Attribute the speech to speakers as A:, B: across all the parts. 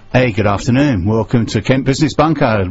A: Hey, good afternoon. Welcome to Kent Business Bunker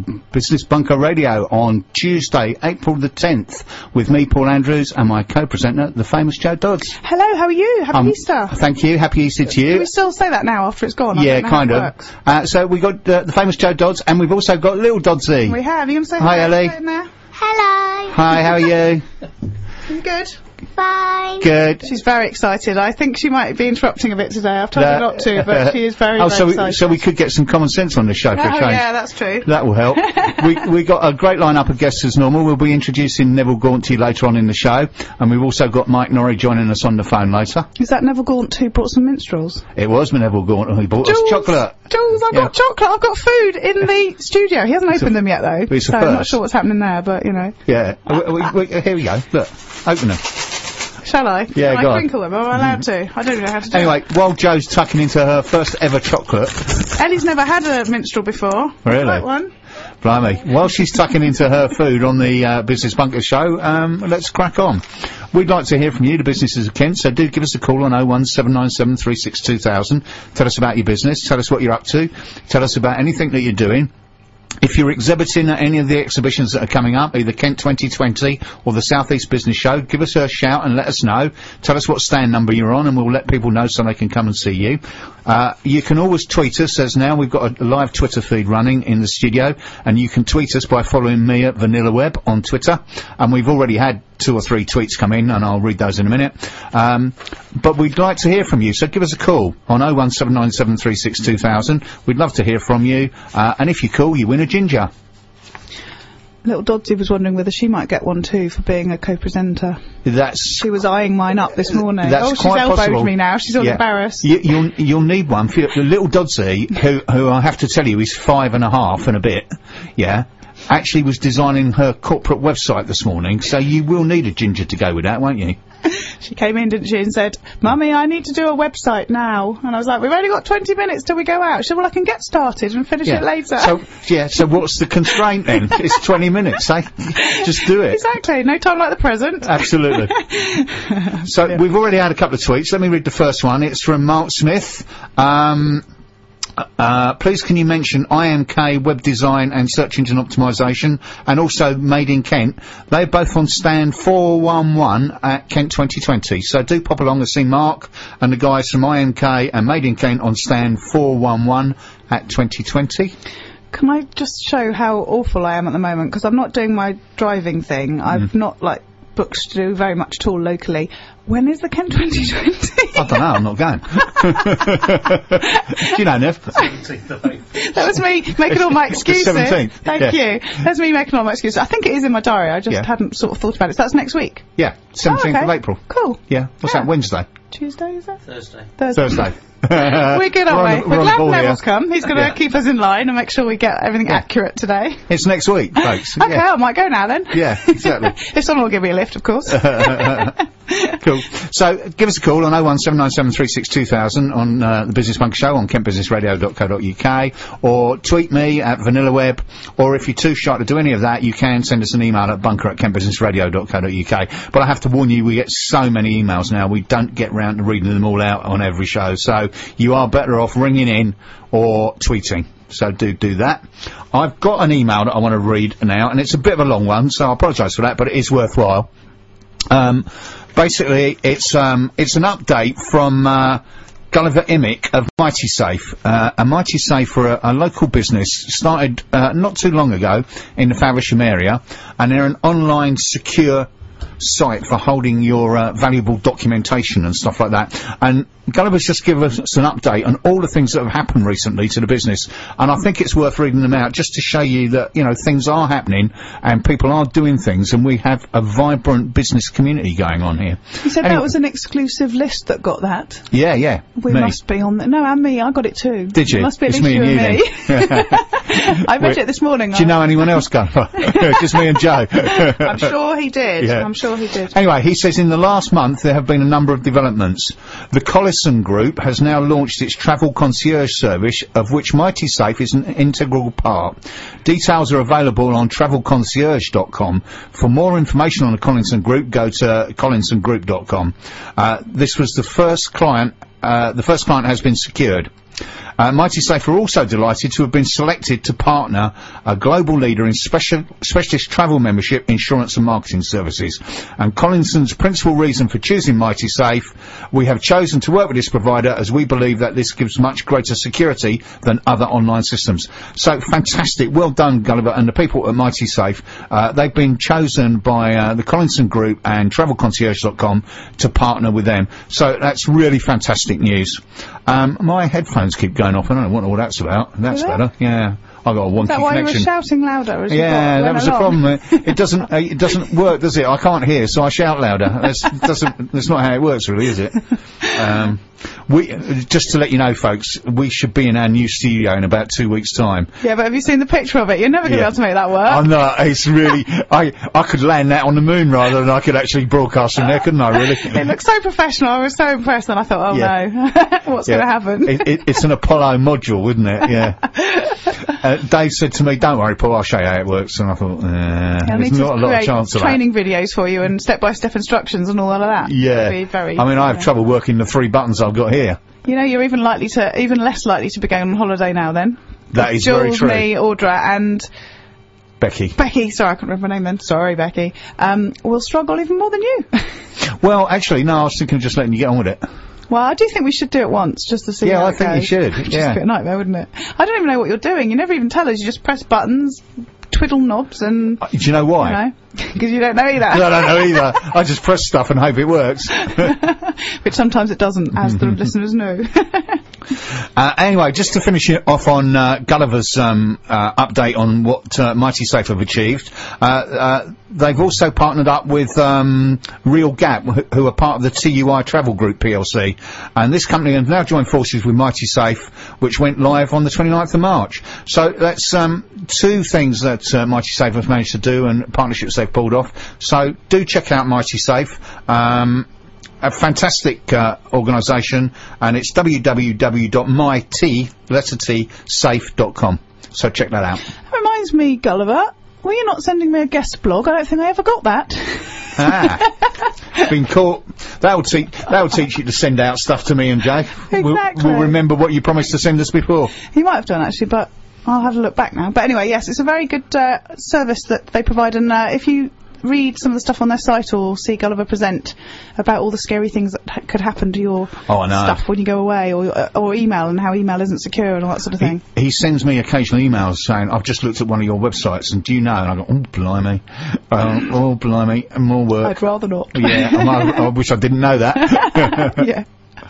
A: Radio on Tuesday, April the 10th, with me, Paul Andrews, and my co-presenter, the famous Joe Dodds.
B: Hello, how are you? Happy Easter.
A: Thank you. Happy Easter to you.
B: Do we still say that now after it's gone?
A: Yeah, kind of. So we got the famous Joe Dodds, and we've also got Little Doddsy.
B: We have. You going to say
A: hi, Ellie.
C: Hello.
A: Hi, how are you?
B: You good?
C: Fine.
A: Good.
B: She's very excited. I think she might be interrupting a bit today. I've told her not to, but she is very excited.
A: So we could get some common sense on this show for a change.
B: Yeah, that's true.
A: That will help. we got a great lineup of guests as normal. We'll be introducing Neville Gaunty later on in the show, and we've also got Mike Norrie joining us on the phone later.
B: Is that Neville Gaunt who brought some minstrels?
A: It was Neville Gaunt who brought us chocolate.
B: Jules, I've got chocolate. I've got food in the studio. He hasn't opened them yet, though. So I'm not sure what's happening there, but, you know.
A: Yeah. Here we go. Look. Open them.
B: Shall I?
A: Yeah,
B: Can I crinkle them? Am I allowed to? I don't know how to do
A: Anyway, while Joe's tucking into her first ever chocolate...
B: Ellie's never had a minstrel before.
A: Really?
B: Like one.
A: Blimey. While she's tucking into her food on the Business Bunker show, let's crack on. We'd like to hear from you, the businesses of Kent, so do give us a call on 01797 36 2000. Tell us about your business, tell us what you're up to, tell us about anything that you're doing. If you're exhibiting at any of the exhibitions that are coming up, either Kent 2020 or the South East Business Show, give us a shout and let us know. Tell us what stand number you're on and we'll let people know so they can come and see you. You can always tweet us, as now we've got a live Twitter feed running in the studio, and you can tweet us by following me at VanillaWeb on Twitter, and we've already had 2 or 3 tweets come in, and I'll read those in a minute. But we'd like to hear from you, so give us a call on 01797 36 2000. We'd love to hear from you, and if you call, you win a ginger.
B: Little Doddsy was wondering whether she might get one too for being a co-presenter. She was eyeing mine up this morning.
A: That's
B: she's elbowed me now. She's all embarrassed.
A: You'll need one for Little Doddsy, who I have to tell you is 5.5 and a bit. Yeah. Actually was designing her corporate website this morning, so you will need a ginger to go with that, won't you?
B: She came in, didn't she, and said, Mummy, I need to do a website now. And I was like, we've only got 20 minutes till we go out. She said, well, I can get started and finish it later.
A: So what's the constraint then? It's 20 minutes, eh? Just do it.
B: Exactly. No time like the present.
A: Absolutely. So we've already had a couple of tweets. Let me read the first one. It's from Mark Smith. Please can you mention IMK Web Design and Search Engine Optimization, and also Made in Kent. They're both on stand 411 at Kent 2020. So do pop along and see Mark and the guys from IMK and Made in Kent on stand 411 at 2020.
B: Can I just show how awful I am at the moment? Because I'm not doing my driving thing. I've not, books to do very much at all locally. When is the Kent 2020?
A: I don't know, I'm not going. Do you know, Nev?
B: That was me making all my excuses.
A: 17th.
B: Thank you. That's me making all my excuses. I think it is in my diary, I just hadn't sort of thought about it. So that's next week?
A: Yeah, 17th of April.
B: Cool.
A: Yeah, what's that, Wednesday?
B: Tuesday, is that?
A: Thursday.
B: We're good, aren't we? We're glad Neville's come. He's going to keep us in line and make sure we get everything accurate today.
A: It's next week, folks.
B: Okay, I might go now then.
A: Yeah, exactly.
B: If someone will give me a lift, of course.
A: Cool. So, give us a call on 01797 36 2000 on the Business Bunker Show on kentbusinessradio.co.uk, or tweet me at VanillaWeb, or if you're too shy to do any of that, you can send us an email at bunker@kentbusinessradio.co.uk. But I have to warn you, we get so many emails now, we don't get round to reading them all out on every show, so you are better off ringing in or tweeting. So do that. I've got an email that I want to read now, and it's a bit of a long one, so I apologise for that, but it is worthwhile. Basically, it's an update from Gulliver Immick of Mighty Safe. Mighty Safe for a local business, started not too long ago in the Faversham area, and they're an online secure site for holding your valuable documentation and stuff like that. And Gulliver's just given us an update on all the things that have happened recently to the business, and I think it's worth reading them out just to show you that, you know, things are happening and people are doing things, and we have a vibrant business community going on here.
B: You said that was an exclusive list that got that?
A: Yeah.
B: We must be on no, and me, I got it too.
A: Did you?
B: It must be at
A: it's
B: least
A: me and you
B: me. I read it this morning.
A: Do you know anyone else, Gulliver? Just me and Joe.
B: I'm sure he did.
A: Yeah.
B: I'm sure he did.
A: Anyway, he says in the last month there have been a number of developments. The Collison Group has now launched its travel concierge service, of which Mighty Safe is an integral part. Details are available on travelconcierge.com. For more information on the Collison Group, go to collinsongroup.com. This was the first client has been secured. Mighty Safe are also delighted to have been selected to partner a global leader in specialist travel membership, insurance and marketing services. And Collinson's principal reason for choosing Mighty Safe: we have chosen to work with this provider as we believe that this gives much greater security than other online systems. So fantastic. Well done, Gulliver, and the people at Mighty Safe. They've been chosen by the Collinson Group and TravelConcierge.com to partner with them. So that's really fantastic news. My headphones keep going off. I don't know what all that's about. That's better. Yeah. I got a wonky
B: Is that why
A: connection.
B: You were shouting louder as you
A: that was
B: along?
A: the problem. It doesn't work, does it? I can't hear, so I shout louder. That's not how it works, really, is it? Just to let you know, folks, we should be in our new studio in about 2 weeks' time.
B: Yeah, but have you seen the picture of it? You're never going to be able to make that work.
A: I'm not. It's really. I could land that on the moon rather than I could actually broadcast from there, couldn't I? Really.
B: It looks so professional. I was so impressed, and I thought, oh no, what's going to happen?
A: It's an Apollo module, isn't it? Yeah. Dave said to me, "Don't worry, Paul, I'll show you how it works." And I thought, there's not a lot of chance of that.
B: Training videos for you and step-by-step instructions and all of that.
A: Yeah.
B: Be very,
A: I have trouble working the 3 buttons I've got here.
B: You know, you're even less likely to be going on holiday now. Then
A: that is
B: Jules,
A: very true.
B: me, Audra, and
A: Becky.
B: Sorry, I couldn't remember her name then. Sorry, Becky. Will struggle even more than you.
A: Well, actually, no. I was thinking of just letting you get on with it.
B: Well, I do think we should do it once, just to see how it goes.
A: Yeah, I think you should.
B: It'd just be a nightmare, wouldn't it? I don't even know what you're doing. You never even tell us. You just press buttons, twiddle knobs, and...
A: do you know why?
B: Because you don't know either.
A: I don't know either. I just press stuff and hope it works.
B: Which sometimes it doesn't, as the listeners know.
A: Anyway, just to finish it off on Gulliver's update on what Mighty Safe have achieved, they've also partnered up with Real Gap, who are part of the TUI Travel Group PLC, and this company has now joined forces with Mighty Safe, which went live on the 29th of March. So that's 2 things that Mighty Safe has managed to do and partnerships they've pulled off. So do check out Mighty Safe. A fantastic organisation, and it's www.mysafe.com. So check that out.
B: That reminds me, Gulliver, well, you're not sending me a guest blog. I don't think I ever got that.
A: Been caught. That'll teach you to send out stuff to me and Jay.
B: Exactly.
A: We'll remember what you promised to send us before.
B: You might have done, actually, but I'll have a look back now. But anyway, yes, it's a very good service that they provide, and if you read some of the stuff on their site or see Gulliver present about all the scary things that could happen to your stuff when you go away, or email, and how email isn't secure and all that sort of thing.
A: He sends me occasional emails saying, I've just looked at one of your websites and do you know? And I go, oh blimey, more work.
B: I'd rather not.
A: Yeah, I wish I didn't know that.
B: Yeah.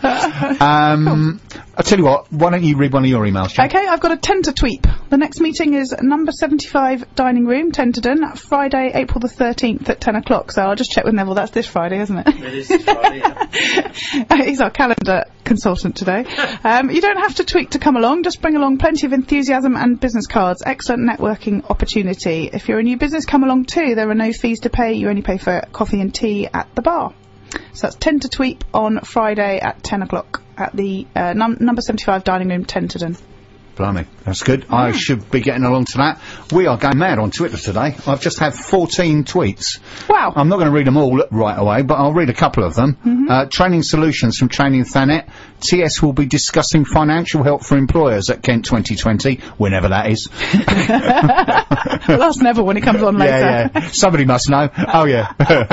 A: I'll tell you what, why don't you read one of your emails, Jack?
B: Okay, I've got a tenter tweet. The next meeting is number 75 Dining Room, Tenterden, Friday, April the 13th at 10 o'clock. So I'll just check with Neville. That's this Friday, isn't it?
D: It is this Friday, yeah.
B: He's our calendar consultant today. You don't have to tweet to come along. Just bring along plenty of enthusiasm and business cards. Excellent networking opportunity. If you're a new business, come along too. There are no fees to pay. You only pay for coffee and tea at the bar. So that's Tenter Tweet on Friday at 10 o'clock at the number 75 Dining Room, Tenterden.
A: Blimey, that's good. Yeah. I should be getting along to that. We are going mad on Twitter today. I've just had 14 tweets.
B: Wow.
A: I'm not going to read them all right away, but I'll read a couple of them. Training Solutions from Training Thanet. TS will be discussing financial help for employers at Kent 2020, whenever that is.
B: Well, that's never when it comes on later.
A: Yeah. Somebody must know. Oh, yeah.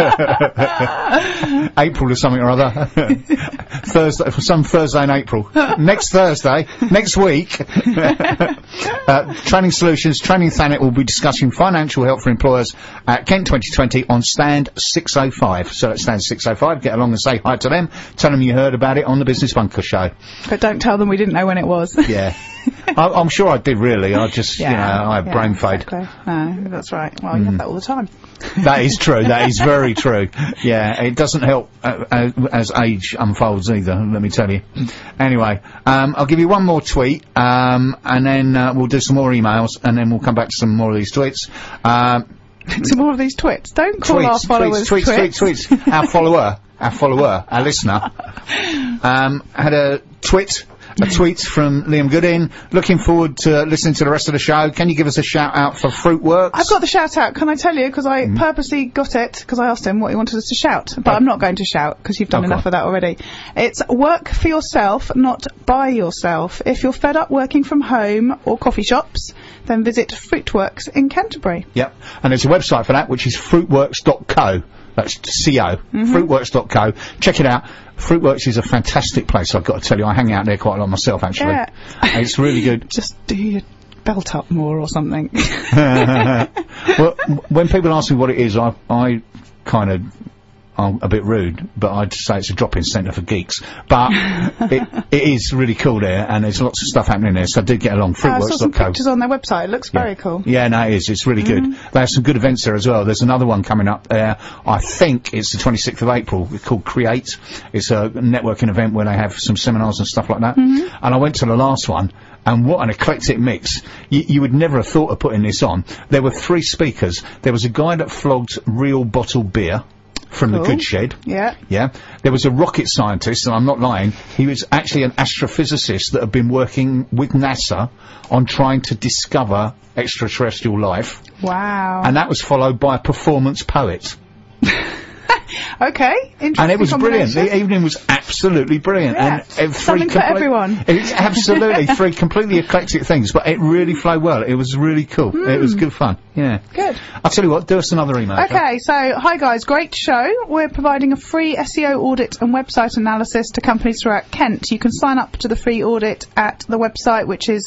A: April or something or other. Thursday, some Thursday in April. Next Thursday, next week. Training Solutions, Training Thanet will be discussing financial help for employers at Kent 2020 on stand 605. So at stand 605, get along and say hi to them. Tell them you heard about it on the Business Bunker Show.
B: But don't tell them we didn't know when it was.
A: Yeah. I'm sure I did, really. I just, I had brain fade.
B: Exactly. No, that's right. Well, you have that all the time.
A: That is true. That is very true. Yeah, it doesn't help as age unfolds either, let me tell you. Anyway, I'll give you one more tweet, and then we'll do some more emails, and then we'll come back to some more of these tweets.
B: Some more of these twits. Don't call our followers
A: tweets. Our follower, our listener, had a twit a tweet from Liam Goodin. Looking forward to listening to the rest of the show. Can you give us a shout out for Fruitworks?
B: I've got the shout out. Can I tell you? Because I purposely got it because I asked him what he wanted us to shout. But I'm not going to shout because you've done enough of that already. It's work for yourself, not by yourself. If you're fed up working from home or coffee shops, then visit Fruitworks in Canterbury.
A: Yep. And there's a website for that, which is fruitworks.co. That's CO. Fruitworks.co. Check it out. Fruitworks is a fantastic place, I've got to tell you. I hang out there quite a lot myself, actually.
B: Yeah.
A: It's really good.
B: Just do your belt up more or something.
A: Well, when people ask me what it is, I kind of... I'm a bit rude, but I'd say it's a drop-in centre for geeks. But it is really cool there, and there's lots of stuff happening there, so do get along.
B: I saw some
A: Fruitworks.co.
B: pictures on their website. It looks very cool.
A: Yeah, no, it is. It's really good. They have some good events there as well. There's another one coming up there. I think it's the 26th of April. It's called Create. It's a networking event where they have some seminars and stuff like that. And I went to the last one. And what an eclectic mix. You would never have thought of putting this on. There were 3 speakers. There was a guy that flogged real bottled beer from the Good Shed.
B: Yeah.
A: Yeah. There was a rocket scientist, and I'm not lying, he was actually an astrophysicist that had been working with NASA on trying to discover extraterrestrial life.
B: Wow.
A: And that was followed by a performance poet.
B: Okay, interesting.
A: And it was brilliant.
B: combination.
A: The evening was absolutely brilliant.
B: Yeah,
A: And
B: something for everyone.
A: It's absolutely 3 completely eclectic things, but it really flowed well. It was really cool. It was good fun. Yeah.
B: Good.
A: I'll tell you what, do us another email.
B: Okay, so hi guys, great show. We're providing a free SEO audit and website analysis to companies throughout Kent. You can sign up to the free audit at the website, which is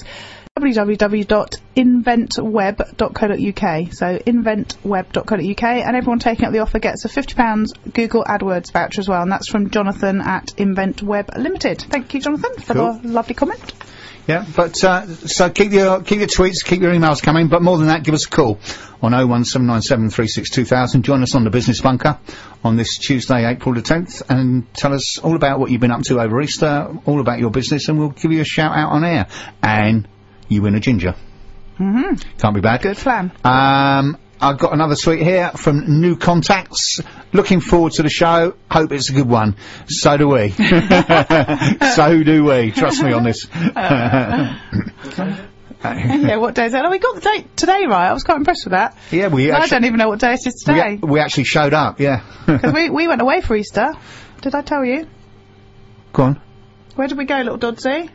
B: www.inventweb.co.uk. So inventweb.co.uk, and everyone taking up the offer gets a £50 Google AdWords voucher as well, and that's from Jonathan at Invent Web Limited. Thank you, Jonathan, for the lovely comment.
A: Yeah, but so keep your tweets, keep your emails coming, but more than that, give us a call on 01797 362,000. Join us on the Business Bunker on this Tuesday, April the 10th, and tell us all about what you've been up to over Easter, all about your business, and we'll give you a shout out on air. And you win a ginger. Can't be bad.
B: Good plan.
A: I've got another tweet here from New Contacts. Looking forward to the show. Hope it's a good one. So do we. So do we. Trust me on this.
B: Yeah, what day is it? Oh, we got the date today right. I was quite impressed with that.
A: Yeah,
B: I don't even know what day it is today.
A: We actually showed up, yeah.
B: Because we went away for Easter. Did I tell you?
A: Go on.
B: Where did we go, little Dodsy?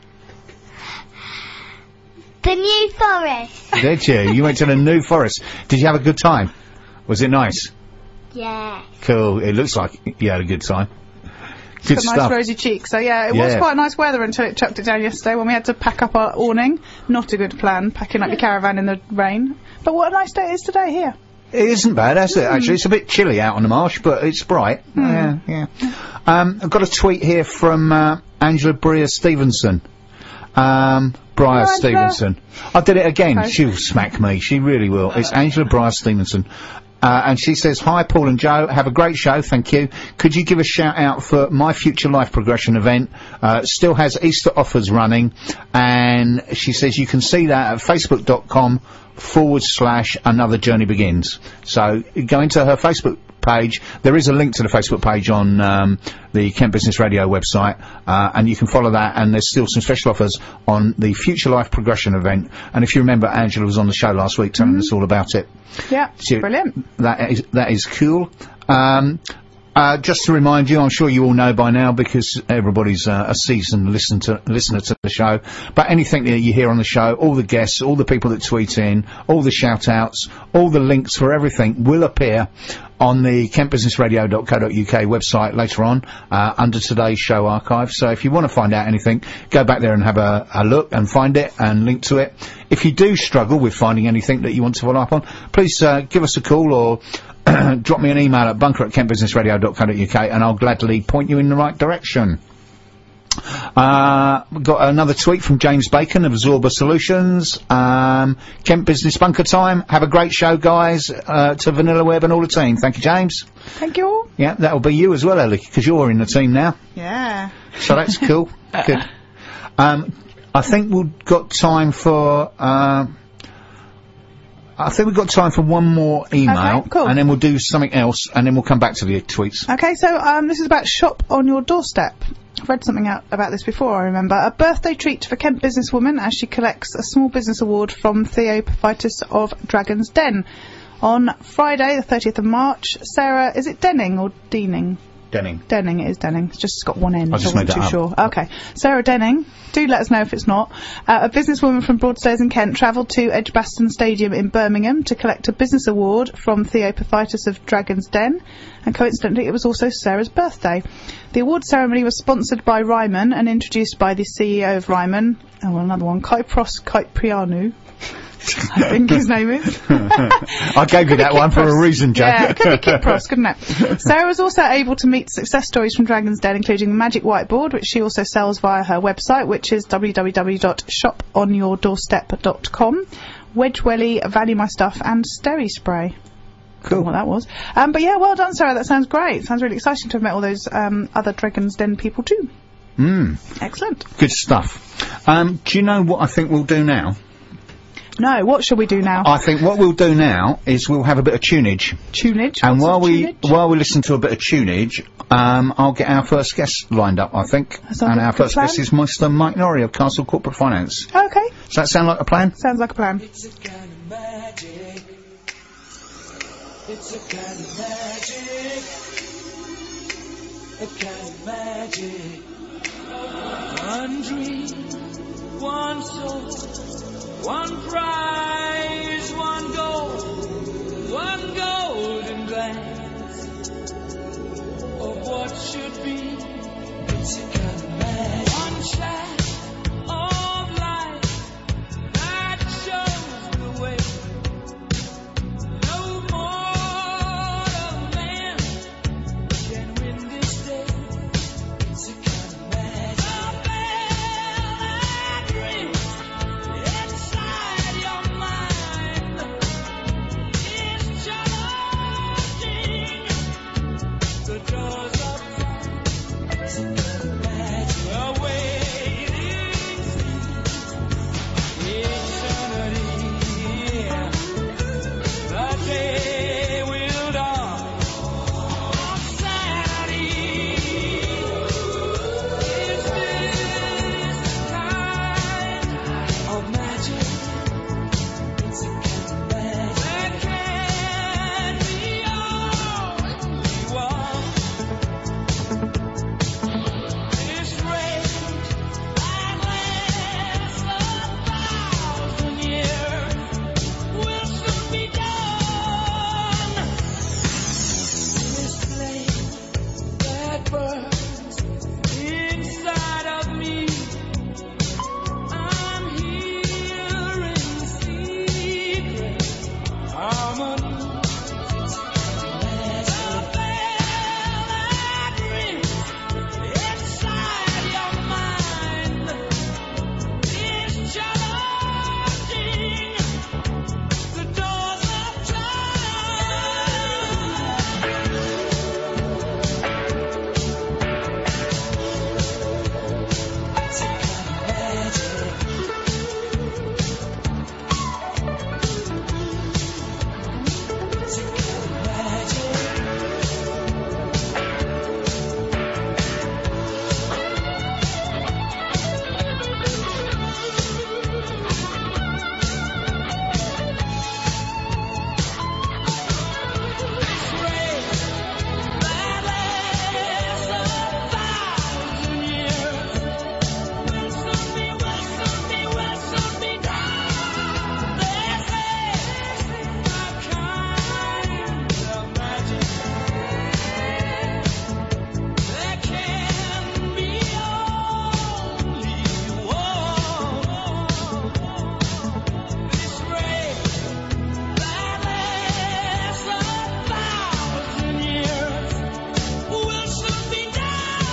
C: The New Forest.
A: Did you? You went to the New Forest. Did you have a good time? Was it nice?
C: Yeah.
A: Cool. It looks like you had a good time. Good
B: Got
A: stuff.
B: nice rosy cheeks. So yeah, it was quite nice weather until it chucked it down yesterday when we had to pack up our awning. Not a good plan, packing up your caravan in the rain. But what a nice day it is today here.
A: It isn't bad, is it? Actually, it's a bit chilly out on the marsh, but it's bright. Yeah. I've got a tweet here from Angela Breer Stevenson. Briar Stevenson. I did it again. Okay. She'll smack me. She really will. It's Angela Briar Stevenson. And she says, hi, Paul and Joe. Have a great show. Thank you. Could you give a shout out for My Future Life Progression event? Still has Easter offers running. And she says you can see that at facebook.com/Another Journey Begins. So go into her Facebook page. There is a link to the Facebook page on the Kent Business Radio website, and you can follow that, and there's still some special offers on the Future Life Progression event. And if you remember, Angela was on the show last week telling us all about it.
B: Yeah, brilliant.
A: That is cool. Just to remind you, I'm sure you all know by now because everybody's a seasoned listener to the show, but anything that you hear on the show, all the guests, all the people that tweet in, all the shout-outs, all the links for everything will appear on the kentbusinessradio.co.uk website later on, under today's show archive. So if you want to find out anything, go back there and have a look and find it and link to it. If you do struggle with finding anything that you want to follow up on, please give us a call or drop me an email at bunker@kentbusinessradio.co.uk and I'll gladly point you in the right direction. Got another tweet from James Bacon of Absorber Solutions. Kent Business Bunker time. Have a great show, guys, to Vanilla Web and all the team. Thank you, James.
B: Thank you.
A: Yeah, that'll be you as well, Ellie, because you're in the team now.
B: Yeah.
A: So that's cool. Good. I think we've got time for one more email,
B: okay, cool.
A: And then we'll do something else, and then we'll come back to the tweets.
B: Okay, so this is about Shop on Your Doorstep. I've read something out about this before, I remember. A birthday treat for Kent businesswoman as she collects a small business award from Theophytus of Dragon's Den. On Friday, the 30th of March, Sarah, is it Denning or Deaning?
A: Denning.
B: Denning, it is Denning. It's just got one end.
A: I just
B: wasn't
A: made that
B: too
A: up.
B: sure. Okay. Sarah Denning, do let us know if it's not. A businesswoman from Broadstairs in Kent travelled to Edgbaston Stadium in Birmingham to collect a business award from Theophytus of Dragon's Den, and coincidentally it was also Sarah's birthday. The award ceremony was sponsored by Ryman and introduced by the CEO of Ryman, another one, Kypros Kyprianou. I think his name is.
A: I gave you that one for a reason, Joe.
B: Yeah, it could be Kypros, couldn't it? Sarah was also able to meet success stories from Dragon's Den, including the Magic Whiteboard, which she also sells via her website, which is www.shoponyourdoorstep.com, Wedge Welly, Value My Stuff, and Sterry Spray.
A: Cool.
B: What that was. But yeah, well done, Sarah. That sounds great. Sounds really exciting to have met all those other Dragon's Den people too. Excellent.
A: Good stuff. Do you know what I think we'll do now?
B: No, what shall we do now?
A: I think what we'll do now is we'll have a bit of tunage.
B: Tunage?
A: And
B: What's
A: while
B: tunage?
A: we listen to a bit of tunage, I'll get our first guest lined up, I think.
B: sounds
A: And
B: like
A: our
B: a good
A: first
B: plan.
A: guest is Mr. Mike Norrie of Castle Corporate Finance.
B: Okay.
A: Does that sound like a plan?
B: Sounds like a plan.
E: It's a kind of magic. It's a kind of magic. A kind of magic. One dream, one soul, one prize, one golden glance of what should be. It's a kind of magic. One shine of light that shows the way. No mortal man can win this day. It's a kind of magic. A bell that rings inside your mind is challenging the doors of time. It's a kind of magic. Awaiting eternity. The day will dawn on Saturday. Is this kind of magic? It's a kind of magic that can be all you want. This rage that lasts 1,000 years will soon be done. This flame that burns inside of me, I'm hearing secret harmony. The bell that rings inside your mind is challenging the doors of It's a kind of magic. It's a kind of magic. This rain that lasts 1,000 years will soon be done. This is a kind of magic that can be only one. This rain that lasts 1,000 years will soon be done.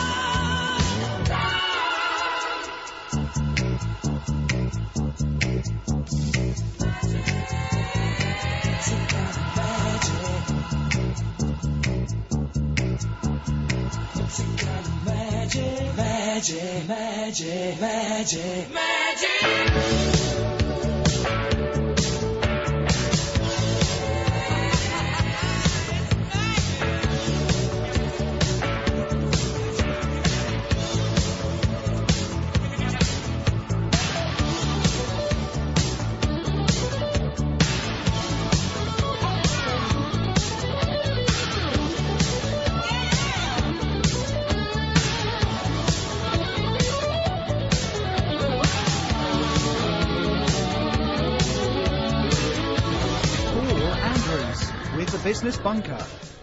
E: It's a kind of magic. It's a kind of magic, magic, magic, magic, magic.
F: Business Bunker.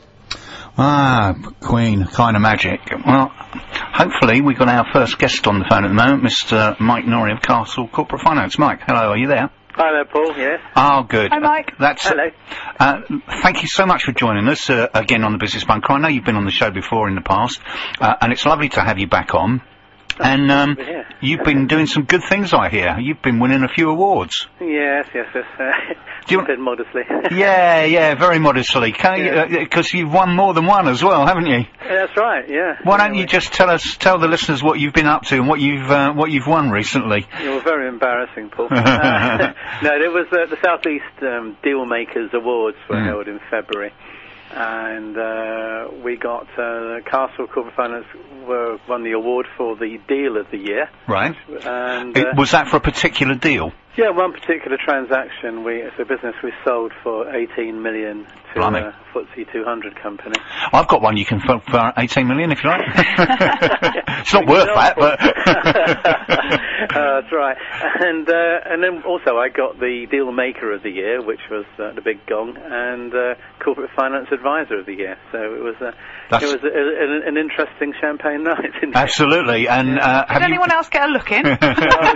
A: Ah, Queen, kind of magic. Well, hopefully we've got our first guest on the phone at the moment, Mr. Mike Norrie of Castle Corporate Finance. Mike, hello, are you there?
D: Hi there, Paul, yes.
A: Oh, good.
B: Hi, Mike.
D: Hello.
A: Thank you so much for joining us again on the Business Bunker. I know you've been on the show before in the past, and it's lovely to have you back on. And you've been doing some good things, I hear. You've been winning a few awards.
D: Yes.
A: Do you
D: said modestly.
A: Yeah, very modestly. Because you've won more than one as well, haven't you?
D: Yeah, that's right. Yeah.
A: Why don't you just tell the listeners what you've been up to and what you've won recently?
D: You're very embarrassing, Paul. No, there was the Southeast Deal Makers Awards were held in February. And we got Castle Corporate Finance won the award for the Deal of the Year.
A: Right.
D: And
A: was that for a particular deal?
D: Yeah, one particular transaction. It's a business we sold for 18 million to a FTSE 200 company.
A: I've got one you can for 18 million if you like. It's not worth that, but
D: that's right. And then also I got the Deal Maker of the Year, which was the Big Gong, and Corporate Finance Advisor of the Year. So it was an interesting champagne night.
A: Absolutely. And
B: did anyone else get a look in?
D: Oh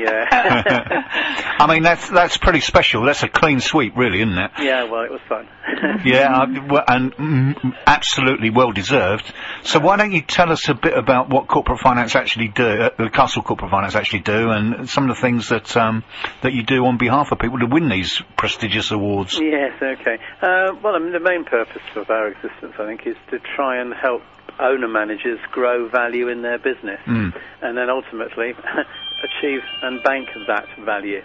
D: yeah.
A: I mean, that's pretty special. That's a clean sweep, really, isn't it?
D: Yeah, well, it was fun.
A: Yeah, absolutely well deserved. So why don't you tell us a bit about what Corporate Finance actually do, Castle Corporate Finance actually do, and some of the things that you do on behalf of people to win these prestigious awards?
D: Yes, okay. Well, I mean, the main purpose of our existence, I think, is to try and help owner-managers grow value in their business, and then ultimately achieve and bank that value.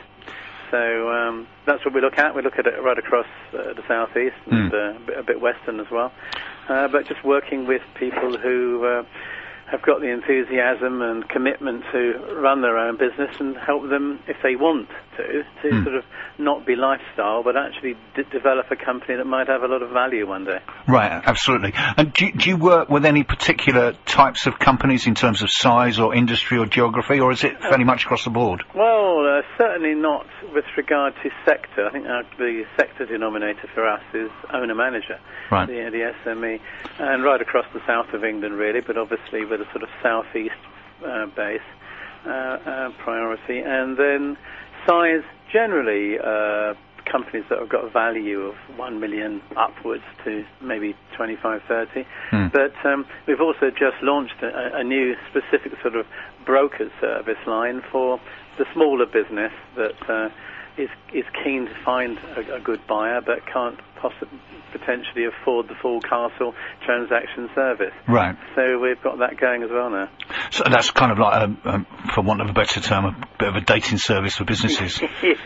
D: So that's what we look at. We look at it right across the southeast and a bit western as well. But just working with people who have got the enthusiasm and commitment to run their own business and help them, if they want to sort of not be lifestyle, but actually develop a company that might have a lot of value one day.
A: Right, absolutely. And do you work with any particular types of companies in terms of size or industry or geography, or is it fairly much across the board?
D: Well, certainly not with regard to sector. I think the sector denominator for us is owner-manager,
A: right.
D: the SME, and right across the south of England, really, but obviously with a sort of southeast base priority. And then size, generally, companies that have got a value of 1 million upwards to maybe 25, 30. But we've also just launched a new specific sort of broker service line for the smaller business that is keen to find a good buyer but can't potentially afford the full Castle transaction service.
A: Right.
D: So we've got that going as well now.
A: So that's kind of like, for want of a better term, a bit of a dating service for businesses.
D: Yes,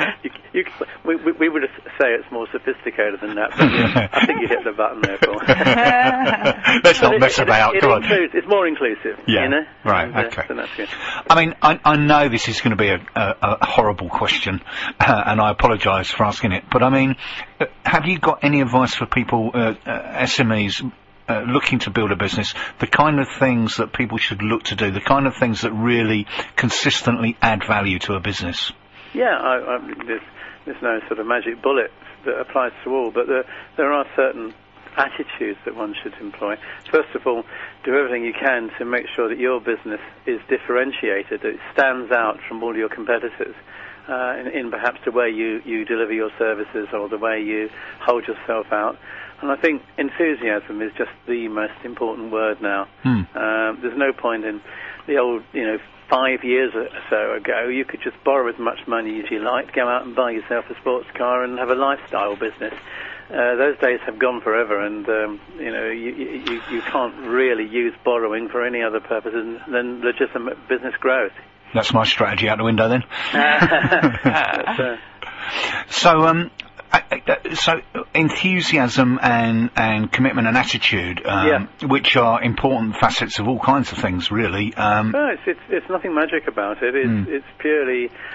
D: we would say it's more sophisticated than that, but I think you hit the button there, Paul.
A: Let's not mess about, come on.
D: It's more inclusive, you know?
A: Right,
D: and,
A: okay.
D: So that's good.
A: I mean, I know this is going to be a horrible question, and I apologise for asking it, but I mean, have you got any advice for people, SMEs, looking to build a business, the kind of things that people should look to do, the kind of things that really consistently add value to a business?
D: Yeah, there's no sort of magic bullet that applies to all, but there are certain attitudes that one should employ. First of all, do everything you can to make sure that your business is differentiated, that it stands out from all your competitors. In perhaps the way you deliver your services or the way you hold yourself out. And I think enthusiasm is just the most important word now. There's no point in the old, 5 years or so ago, you could just borrow as much money as you liked, go out and buy yourself a sports car and have a lifestyle business. Those days have gone forever, and you can't really use borrowing for any other purpose than legitimate business growth.
A: That's my strategy out the window then. So enthusiasm and commitment and attitude, which are important facets of all kinds of things, really.
D: No, it's nothing magic about it. It's purely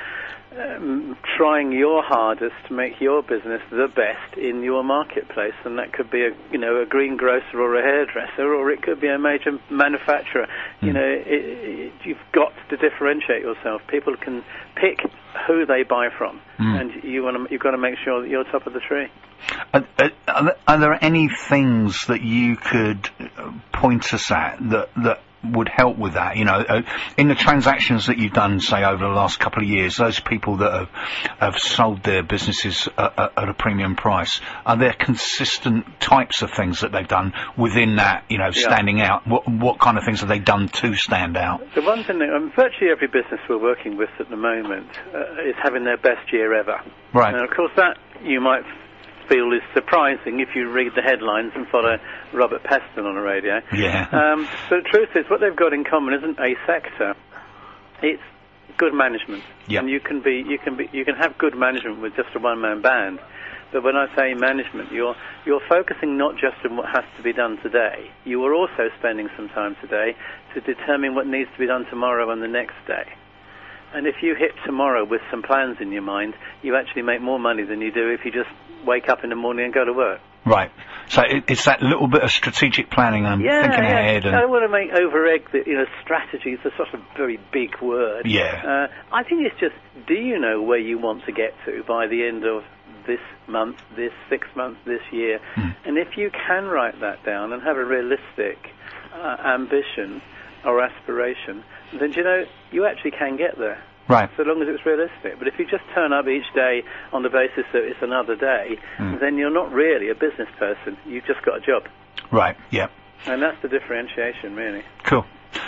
D: trying your hardest to make your business the best in your marketplace, and that could be a greengrocer or a hairdresser, or it could be a major manufacturer. You've got to differentiate yourself. People can pick who they buy from, and you've got to make sure that you're top of the tree.
A: Are there any things that you could point us at that would help with that? In the transactions that you've done, say, over the last couple of years, those people that have sold their businesses at a premium price, are there consistent types of things that they've done within that, standing out? What kind of things have they done to stand out?
D: The one thing virtually every business we're working with at the moment is having their best year ever.
A: Right.
D: And of course that you might feel is surprising if you read the headlines and follow Robert Peston on the radio.
A: Yeah.
D: But the truth is, what they've got in common isn't a sector; it's good management.
A: Yep.
D: And you can have good management with just a one-man band. But when I say management, you're focusing not just on what has to be done today. You are also spending some time today to determine what needs to be done tomorrow and the next day. And if you hit tomorrow with some plans in your mind, you actually make more money than you do if you just wake up in the morning and go to work.
A: Right. So it's that little bit of strategic planning and thinking ahead. And
D: I don't want to make over-egg that, strategy is a sort of very big word.
A: Yeah.
D: I think it's just, do you know where you want to get to by the end of this month, this 6 months, this year? And if you can write that down and have a realistic ambition or aspiration, then you actually can get there.
A: Right.
D: So long as it's realistic. But if you just turn up each day on the basis that it's another day, then you're not really a business person. You've just got a job.
A: Right, yeah.
D: And that's the differentiation, really.
A: Cool.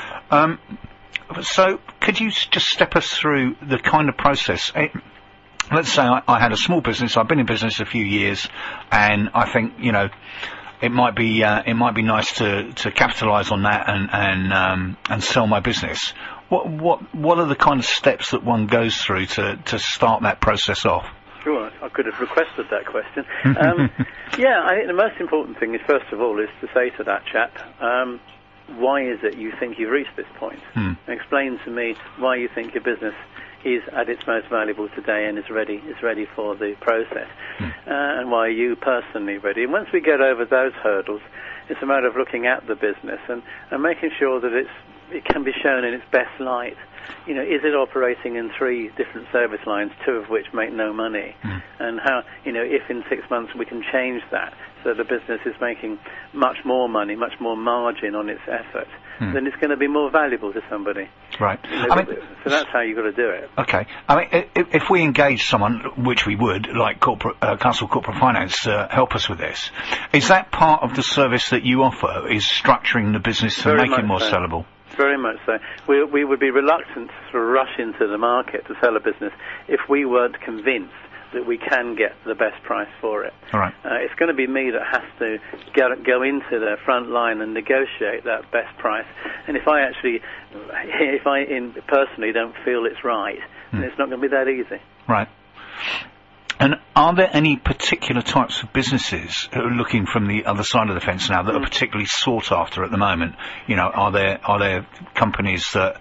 A: So could you just step us through the kind of process? Let's say I had a small business. I've been in business a few years, and I think, it might be nice to capitalise on that and sell my business. What are the kind of steps that one goes through to start that process off?
D: Sure, I could have requested that question. I think the most important thing is, first of all, is to say to that chap, why is it you think you've reached this point? Explain to me why you think your business is at its most valuable today and is ready for the process, and why are you personally ready. And once we get over those hurdles, it's a matter of looking at the business and making sure that it can be shown in its best light. Is it operating in 3 different service lines, 2 of which make no money? And how, if in 6 months we can change that so the business is making much more money, much more margin on its effort, then it's going to be more valuable to somebody.
A: Right.
D: So that's how you've got to do it.
A: Okay. If we engage someone, which we would, like Castle Corporate Finance, to help us with this, is that part of the service that you offer, is structuring the business to make it more sellable?
D: Very much so. We would be reluctant to sort of rush into the market to sell a business if we weren't convinced that we can get the best price for it.
A: All right.
D: It's going to be me that has to go into the front line and negotiate that best price. And if I personally don't feel it's right, then it's not going to be that easy.
A: Right. And are there any particular types of businesses who are looking from the other side of the fence now that are particularly sought after at the moment? Are there companies that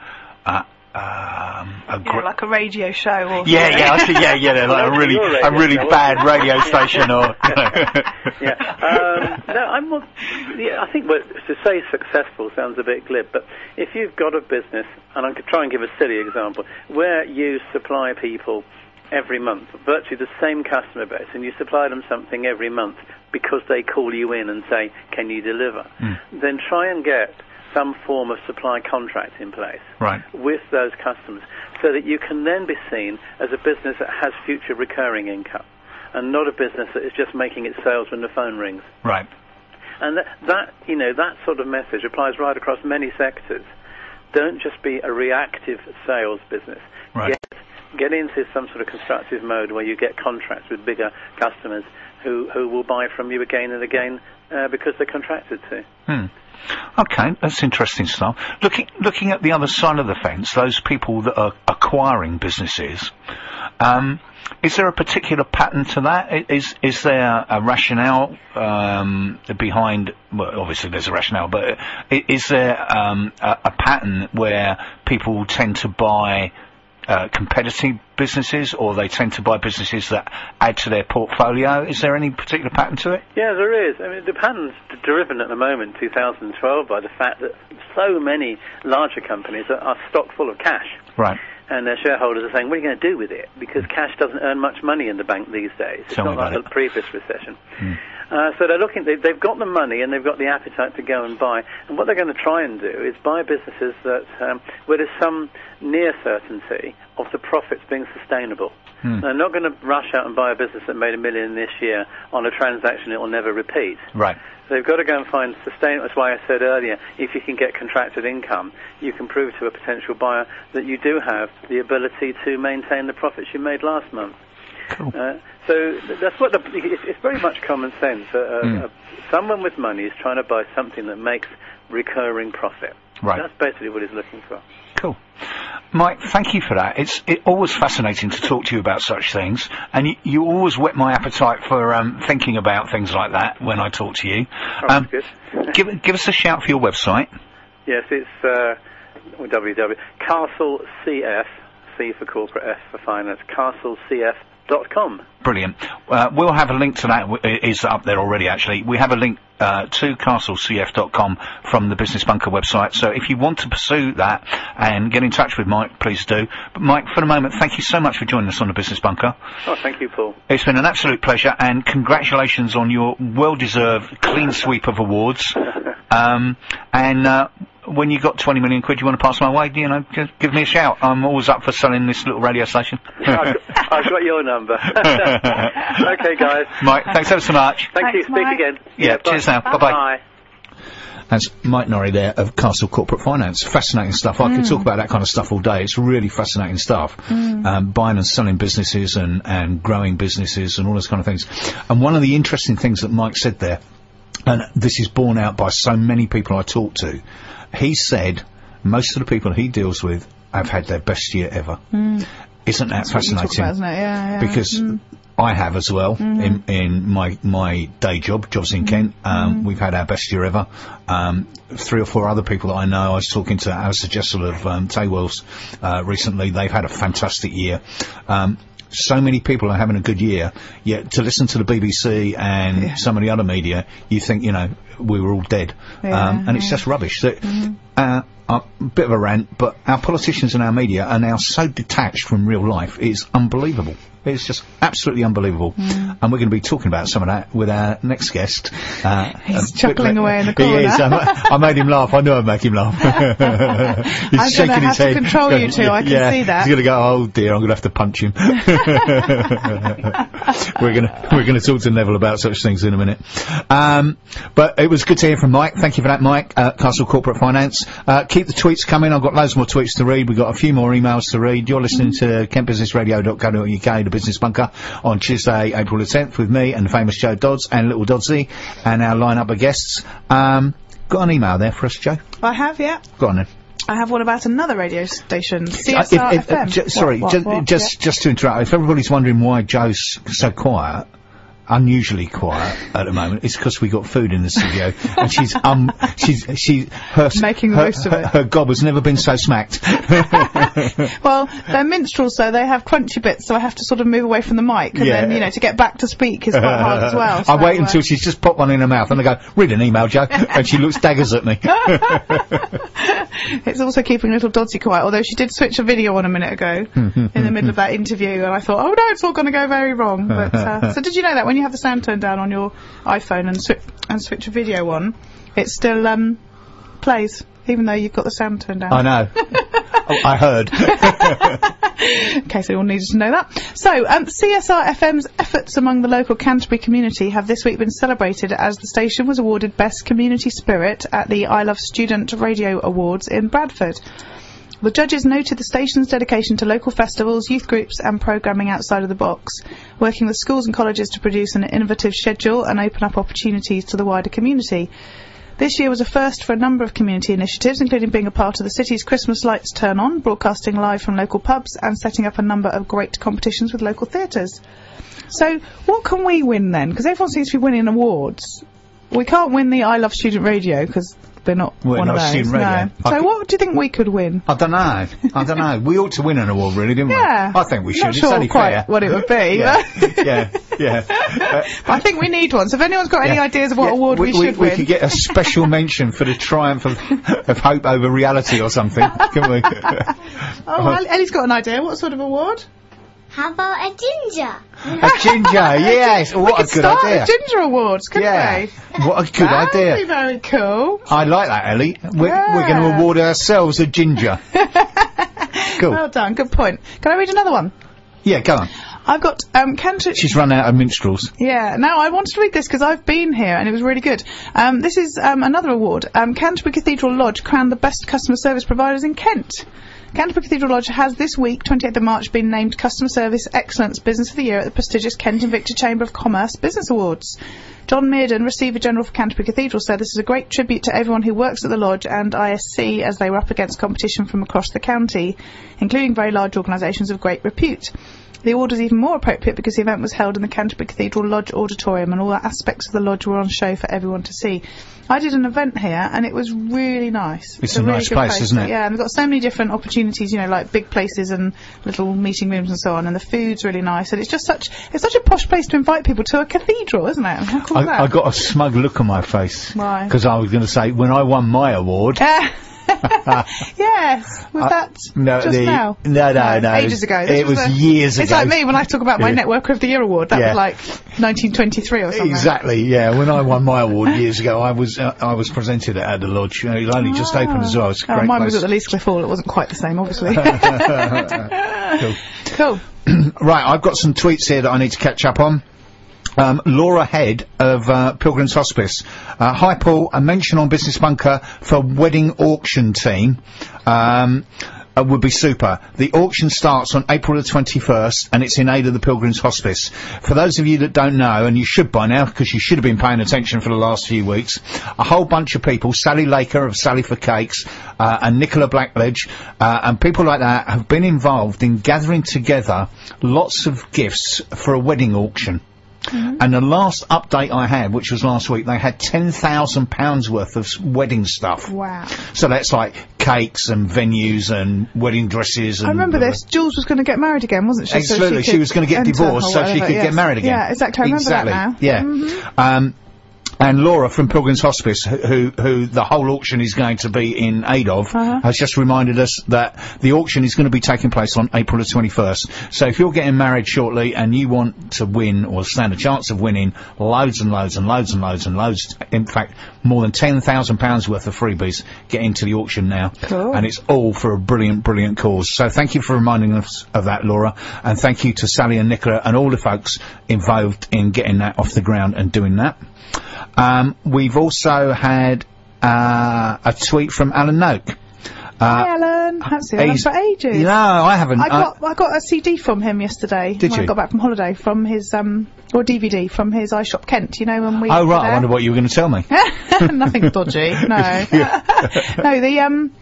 B: like a radio show or
A: like a really bad radio station or
D: I think to say successful sounds a bit glib, but if you've got a business, and I could try and give a silly example, where you supply people every month, virtually the same customer base, and you supply them something every month because they call you in and say, can you deliver? Then try and get some form of supply contract in place with those customers so that you can then be seen as a business that has future recurring income and not a business that is just making its sales when the phone rings.
A: Right.
D: And that sort of message applies right across many sectors. Don't just be a reactive sales business.
A: Right.
D: Get into some sort of constructive mode where you get contracts with bigger customers who will buy from you again and again because they're contracted to.
A: Okay, that's interesting stuff. Looking at the other side of the fence, those people that are acquiring businesses, is there a particular pattern to that? Is there a rationale behind? Well, obviously there's a rationale, but is there a pattern where people tend to buy competitive businesses, or they tend to buy businesses that add to their portfolio? Is there any particular pattern to it?
D: Yeah, there is. I mean, the pattern's driven at the moment, 2012, by the fact that so many larger companies are stocked full of cash.
A: Right.
D: And their shareholders are saying, what are you going to do with it? Because cash doesn't earn much money in the bank these days. It's
A: Tell me
D: not like
A: about
D: the previous recession. So they're looking, they've got the money and they've got the appetite to go and buy. And what they're going to try and do is buy businesses that where there's some near certainty of the profits being sustainable. They're not going to rush out and buy a business that made $1 million this year on a transaction it will never repeat.
A: Right.
D: They've got to go and find sustainable. That's why I said earlier, if you can get contracted income, you can prove to a potential buyer that you do have the ability to maintain the profits you made last month.
A: Cool.
D: So that's what it's very much common sense. Someone with money is trying to buy something that makes recurring profit.
A: Right.
D: That's basically what he's looking for.
A: Cool. Mike, thank you for that. It's always fascinating to talk to you about such things, and you always whet my appetite for thinking about things like that when I talk to you.
D: Oh, good.
A: Give us a shout for your website.
D: Yes, it's www.castlecf, C for corporate, F for finance, castlecf.com.
A: Brilliant. We'll have a link to that. Is up there already, actually. We have a link to castlecf.com from the Business Bunker website. So if you want to pursue that and get in touch with Mike, please do. But Mike, for the moment, thank you so much for joining us on the Business Bunker.
D: Oh, thank you, Paul.
A: It's been an absolute pleasure, and congratulations on your well-deserved clean sweep of awards. When you got 20 million quid, you want to pass my way, just give me a shout. I'm always up for selling this little radio station.
D: I've got your number. Okay, guys.
A: Mike, thanks ever so much.
D: Thank you.
B: Thanks, Mike.
D: Speak again.
A: Yeah, cheers now. Bye-bye.
D: Bye.
A: That's Mike Norrie there of Castle Corporate Finance. Fascinating stuff. I could talk about that kind of stuff all day. It's really fascinating stuff. Buying and selling businesses and growing businesses and all those kind of things. And one of the interesting things that Mike said there, and this is borne out by so many people I talk to, he said most of the people he deals with have had their best year ever. Isn't that fascinating?
B: About, isn't it? Yeah.
A: Because I have as well in my day job, Jobs in Kent. We've had our best year ever. 3 or 4 other people that I know, I was talking to Alistair Jessel of Taywells recently. They've had a fantastic year. So many people are having a good year, yet to listen to the BBC and some of the other media, you think, we were all dead. And it's just rubbish. A bit of a rant, but our politicians and our media are now so detached from real life. It's unbelievable. It's just absolutely unbelievable. And we're going to be talking about some of that with our next guest.
B: He's chuckling away in the corner.
A: He is. I made him laugh. I knew I'd make him laugh. He's shaking his head.
B: I'm going to have to control you two. I can see that.
A: He's going to go, oh dear, I'm going to have to punch him. We're going to talk to Neville about such things in a minute. But it was good to hear from Mike. Thank you for that, Mike. Castle Corporate Finance. Keep the tweets coming. I've got loads more tweets to read. We've got a few more emails to read. You're listening to kentbusinessradio.co.uk, the Business Bunker, on Tuesday, April the 10th, with me and the famous Joe Dodds and Little Doddsy and our lineup of guests. Got an email there for us, Joe?
B: I have, yeah.
A: Go on then.
B: I have one about another radio station, CSR FM.
A: Just to interrupt, if everybody's wondering why Joe's so quiet, unusually quiet at the moment, it's because we got food in the studio and she's
B: making the most of it.
A: Her gob has never been so smacked.
B: Well, they're minstrels, so they have crunchy bits, so I have to sort of move away from the mic, and then, to get back to speak is quite hard as well. So,
A: I wait until she's just popped one in her mouth and I go, read an email, Joe, and she looks daggers at me.
B: It's also keeping Little Doddsy quiet, although she did switch a video on a minute ago in the middle of that interview, and I thought, oh no, it's all going to go very wrong. But so did you know that when you have the sound turned down on your iPhone and switch a video on, it still plays, even though you've got the sound turned down?
A: I know. I heard.
B: In case anyone needed to know that. So, CSR FM's efforts among the local Canterbury community have this week been celebrated as the station was awarded Best Community Spirit at the I Love Student Radio Awards in Bradford. The judges noted the station's dedication to local festivals, youth groups and programming outside of the box, working with schools and colleges to produce an innovative schedule and open up opportunities to the wider community. This year was a first for a number of community initiatives, including being a part of the city's Christmas Lights Turn On, broadcasting live from local pubs and setting up a number of great competitions with local theatres. So, what can we win then? Because everyone seems to be winning awards. We can't win the I Love Student Radio, because we're not
A: We're
B: one
A: not
B: of those.
A: student radio.
B: No.
A: I
B: So
A: could-
B: what do you think we could win?
A: I don't know. We ought to win an award, really, didn't
B: Yeah.
A: we? I think we should.
B: Not
A: It's
B: sure
A: only
B: quite
A: fair.
B: what it would be,
A: yeah.
B: but
A: yeah.
B: I think we need one. So if anyone's got any ideas of what award we should
A: we
B: win,
A: could get a special mention for the triumph of hope over reality or something, couldn't we?
B: Ellie's got an idea. What sort of award?
C: How about a ginger?
A: A ginger, yes.
B: We
A: What
B: could
A: a good
B: start
A: idea.
B: a ginger awards, couldn't
A: Yeah.
B: we?
A: What a good
B: That'd
A: idea.
B: be very cool.
A: I like that, Ellie. We're
B: Yeah.
A: going to award ourselves a ginger. Cool.
B: Well done. Good point. Can I read another one?
A: Yeah, go on.
B: I've got Canterbury.
A: She's run out of minstrels.
B: Yeah, no, I wanted to read this because I've been here and it was really good. This is another award. Canterbury Cathedral Lodge crowned the best customer service providers in Kent. Canterbury Cathedral Lodge has this week, 28th of March, been named Customer Service Excellence Business of the Year at the prestigious Kent and Victor Chamber of Commerce Business Awards. John Mearden, Receiver General for Canterbury Cathedral, said this is a great tribute to everyone who works at the lodge and ISC as they were up against competition from across the county, including very large organisations of great repute. The award was even more appropriate because the event was held in the Canterbury Cathedral Lodge Auditorium and all aspects of the lodge were on show for everyone to see. I did an event here and it was really nice.
A: It's a
B: really
A: nice
B: good
A: place, isn't it?
B: Yeah, and they've got so many different opportunities, you know, like big places and little meeting rooms and so on, and the food's really nice, and it's such a posh place to invite people to a cathedral, isn't it? How cool is that?
A: I got a smug look on my face.
B: Why?
A: Because I was going to say, when I won my award...
B: Yes, was that
A: no,
B: just now?
A: No.
B: Ages ago.
A: It was years ago.
B: It's like me when I talk about my
A: Yeah.
B: Networker of the Year award. That
A: Yeah.
B: was like 1923 or something.
A: Exactly, yeah. When I won my award years ago, I was presented it at the lodge. It was only just opened as well. It's a great
B: mine
A: place.
B: was at the Leascliffe Hall. It wasn't quite the same, obviously. Cool.
A: Right, I've got some tweets here that I need to catch up on. Laura Head of Pilgrim's Hospice. Hi Paul, a mention on Business Bunker for wedding auction team would be super. The auction starts on April the 21st and it's in aid of the Pilgrim's Hospice. For those of you that don't know, and you should by now because you should have been paying attention for the last few weeks, a whole bunch of people, Sally Laker of Sally for Cakes and Nicola Blackledge and people like that have been involved in gathering together lots of gifts for a wedding auction. And the last update I had, which was last week, they had £10,000 worth of wedding stuff.
B: Wow.
A: So that's like cakes and venues and wedding dresses. And
B: I remember this. Jules was going to get married again, wasn't she? So
A: Absolutely, she was going to get
B: enter
A: divorced
B: or
A: so she
B: whatever,
A: could
B: yes.
A: get married again.
B: Yeah, exactly. I remember that now.
A: Yeah. And Laura from Pilgrim's Hospice, who the whole auction is going to be in aid of, has just reminded us that the auction is going to be taking place on April the 21st. So if you're getting married shortly and you want to win or stand a chance of winning loads and loads and loads and loads and loads, in fact, more than £10,000 worth of freebies, get into the auction now.
B: Cool.
A: And it's all for a brilliant, brilliant cause. So thank you for reminding us of that, Laura. And thank you to Sally and Nicola and all the folks involved in getting that off the ground and doing that. We've also had a tweet from Alan Noak.
B: Hi, Alan. Haven't seen Alan
A: he's-
B: for ages.
A: No, I haven't.
B: I got a CD from him yesterday.
A: Did
B: when
A: you?
B: I got back from holiday from his or DVD from his iShop Kent. You know when we.
A: Oh
B: were
A: right, I
B: there?
A: wonder what you were going to tell me.
B: Nothing dodgy. No. No, the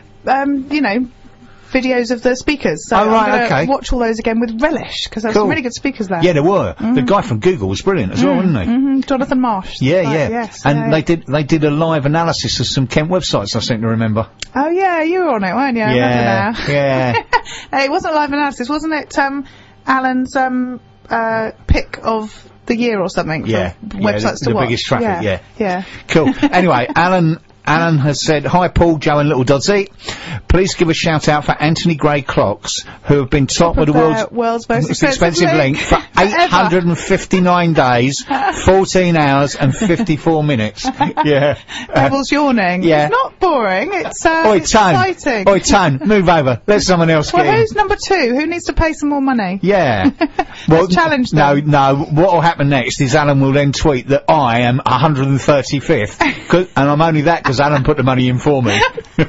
B: you know, videos of the speakers. So
A: Oh, right,
B: I'm gonna
A: okay.
B: watch all those again with relish because there's
A: Cool.
B: some really good speakers there.
A: Yeah, there were. The guy from Google was brilliant as well, wasn't he?
B: Jonathan Marsh.
A: Yeah,
B: Right,
A: yeah.
B: Yes.
A: And
B: yeah.
A: they did a live analysis of some Kent websites, I seem to remember.
B: Oh yeah, you were on it, weren't you? I remember now.
A: Yeah.
B: Hey, it wasn't live analysis, wasn't it? Alan's pick of the year or something.
A: Yeah.
B: For
A: Yeah,
B: websites to
A: the
B: watch.
A: biggest traffic, yeah.
B: Yeah.
A: Cool. Anyway, Alan has said, hi Paul, Joe and Little Dodsy. Please give a shout out for Anthony Gray clocks, who have been top of the
B: world's most
A: expensive link for 859 days, 14 hours and 54 minutes. Yeah.
B: Devil's yawning.
A: yeah.
B: It's not boring. It's
A: Oi,
B: it's
A: Tone.
B: exciting.
A: Oi, Tone, move over. Let someone else
B: Well,
A: get in.
B: who's number 2? Who needs to pay some more money?
A: Yeah. Well,
B: challenge
A: no,
B: them.
A: no. What will happen next is Alan will then tweet that I am 135th, and I'm only that because Alan put the money in for me.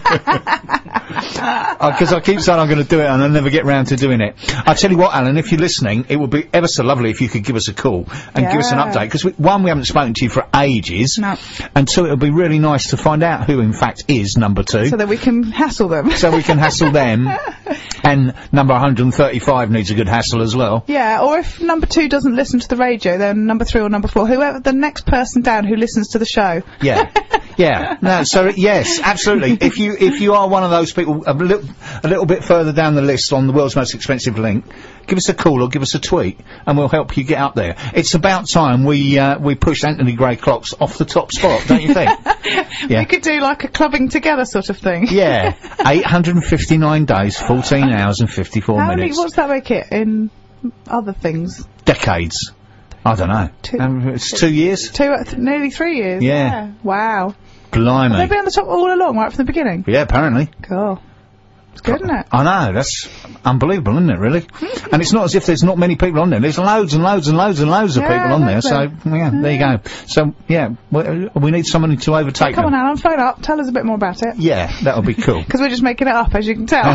A: Because I keep saying I'm going to do it and I never get round to doing it. I tell you what, Alan, if you're listening, it would be ever so lovely if you could give us a call and give us an
B: Yeah.
A: update. Because one, we haven't spoken to you for ages,
B: No.
A: and two, it would be really nice to find out who, in fact, is number 2.
B: So that we can hassle them.
A: So we can hassle them, and number 135 needs a good hassle as well.
B: Yeah, or if number 2 doesn't listen to the radio, then number 3 or number 4, whoever the next person down who listens to the show.
A: Yeah, Yeah, no, so yes, absolutely. If you are one of those people a little bit further down the list on the world's most expensive link, give us a call or give us a tweet, and we'll help you get up there. It's about time we pushed Anthony Gray Clocks off the top spot, don't you think? Yeah.
B: We could do like a clubbing together sort of thing.
A: Yeah, 859 days, 14 hours and 54
B: How many?
A: minutes.
B: What's that make it in other things?
A: Decades. I don't know. It's 2 years?
B: Nearly 3 years.
A: Yeah.
B: Wow.
A: Blimey.
B: They've been on the top all along, right from the beginning.
A: Yeah, apparently.
B: Cool. It's good, isn't it?
A: I know, that's unbelievable, isn't it, really? And it's not as if there's not many people on there. There's loads and loads and loads and loads of
B: Yeah,
A: people on there, so,
B: lovely.
A: yeah, there you go. So, yeah, we need somebody to overtake
B: Come on,
A: them.
B: Alan, phone up. Tell us a bit more about it.
A: Yeah, that'll be cool.
B: Because we're just making it up, as you can tell.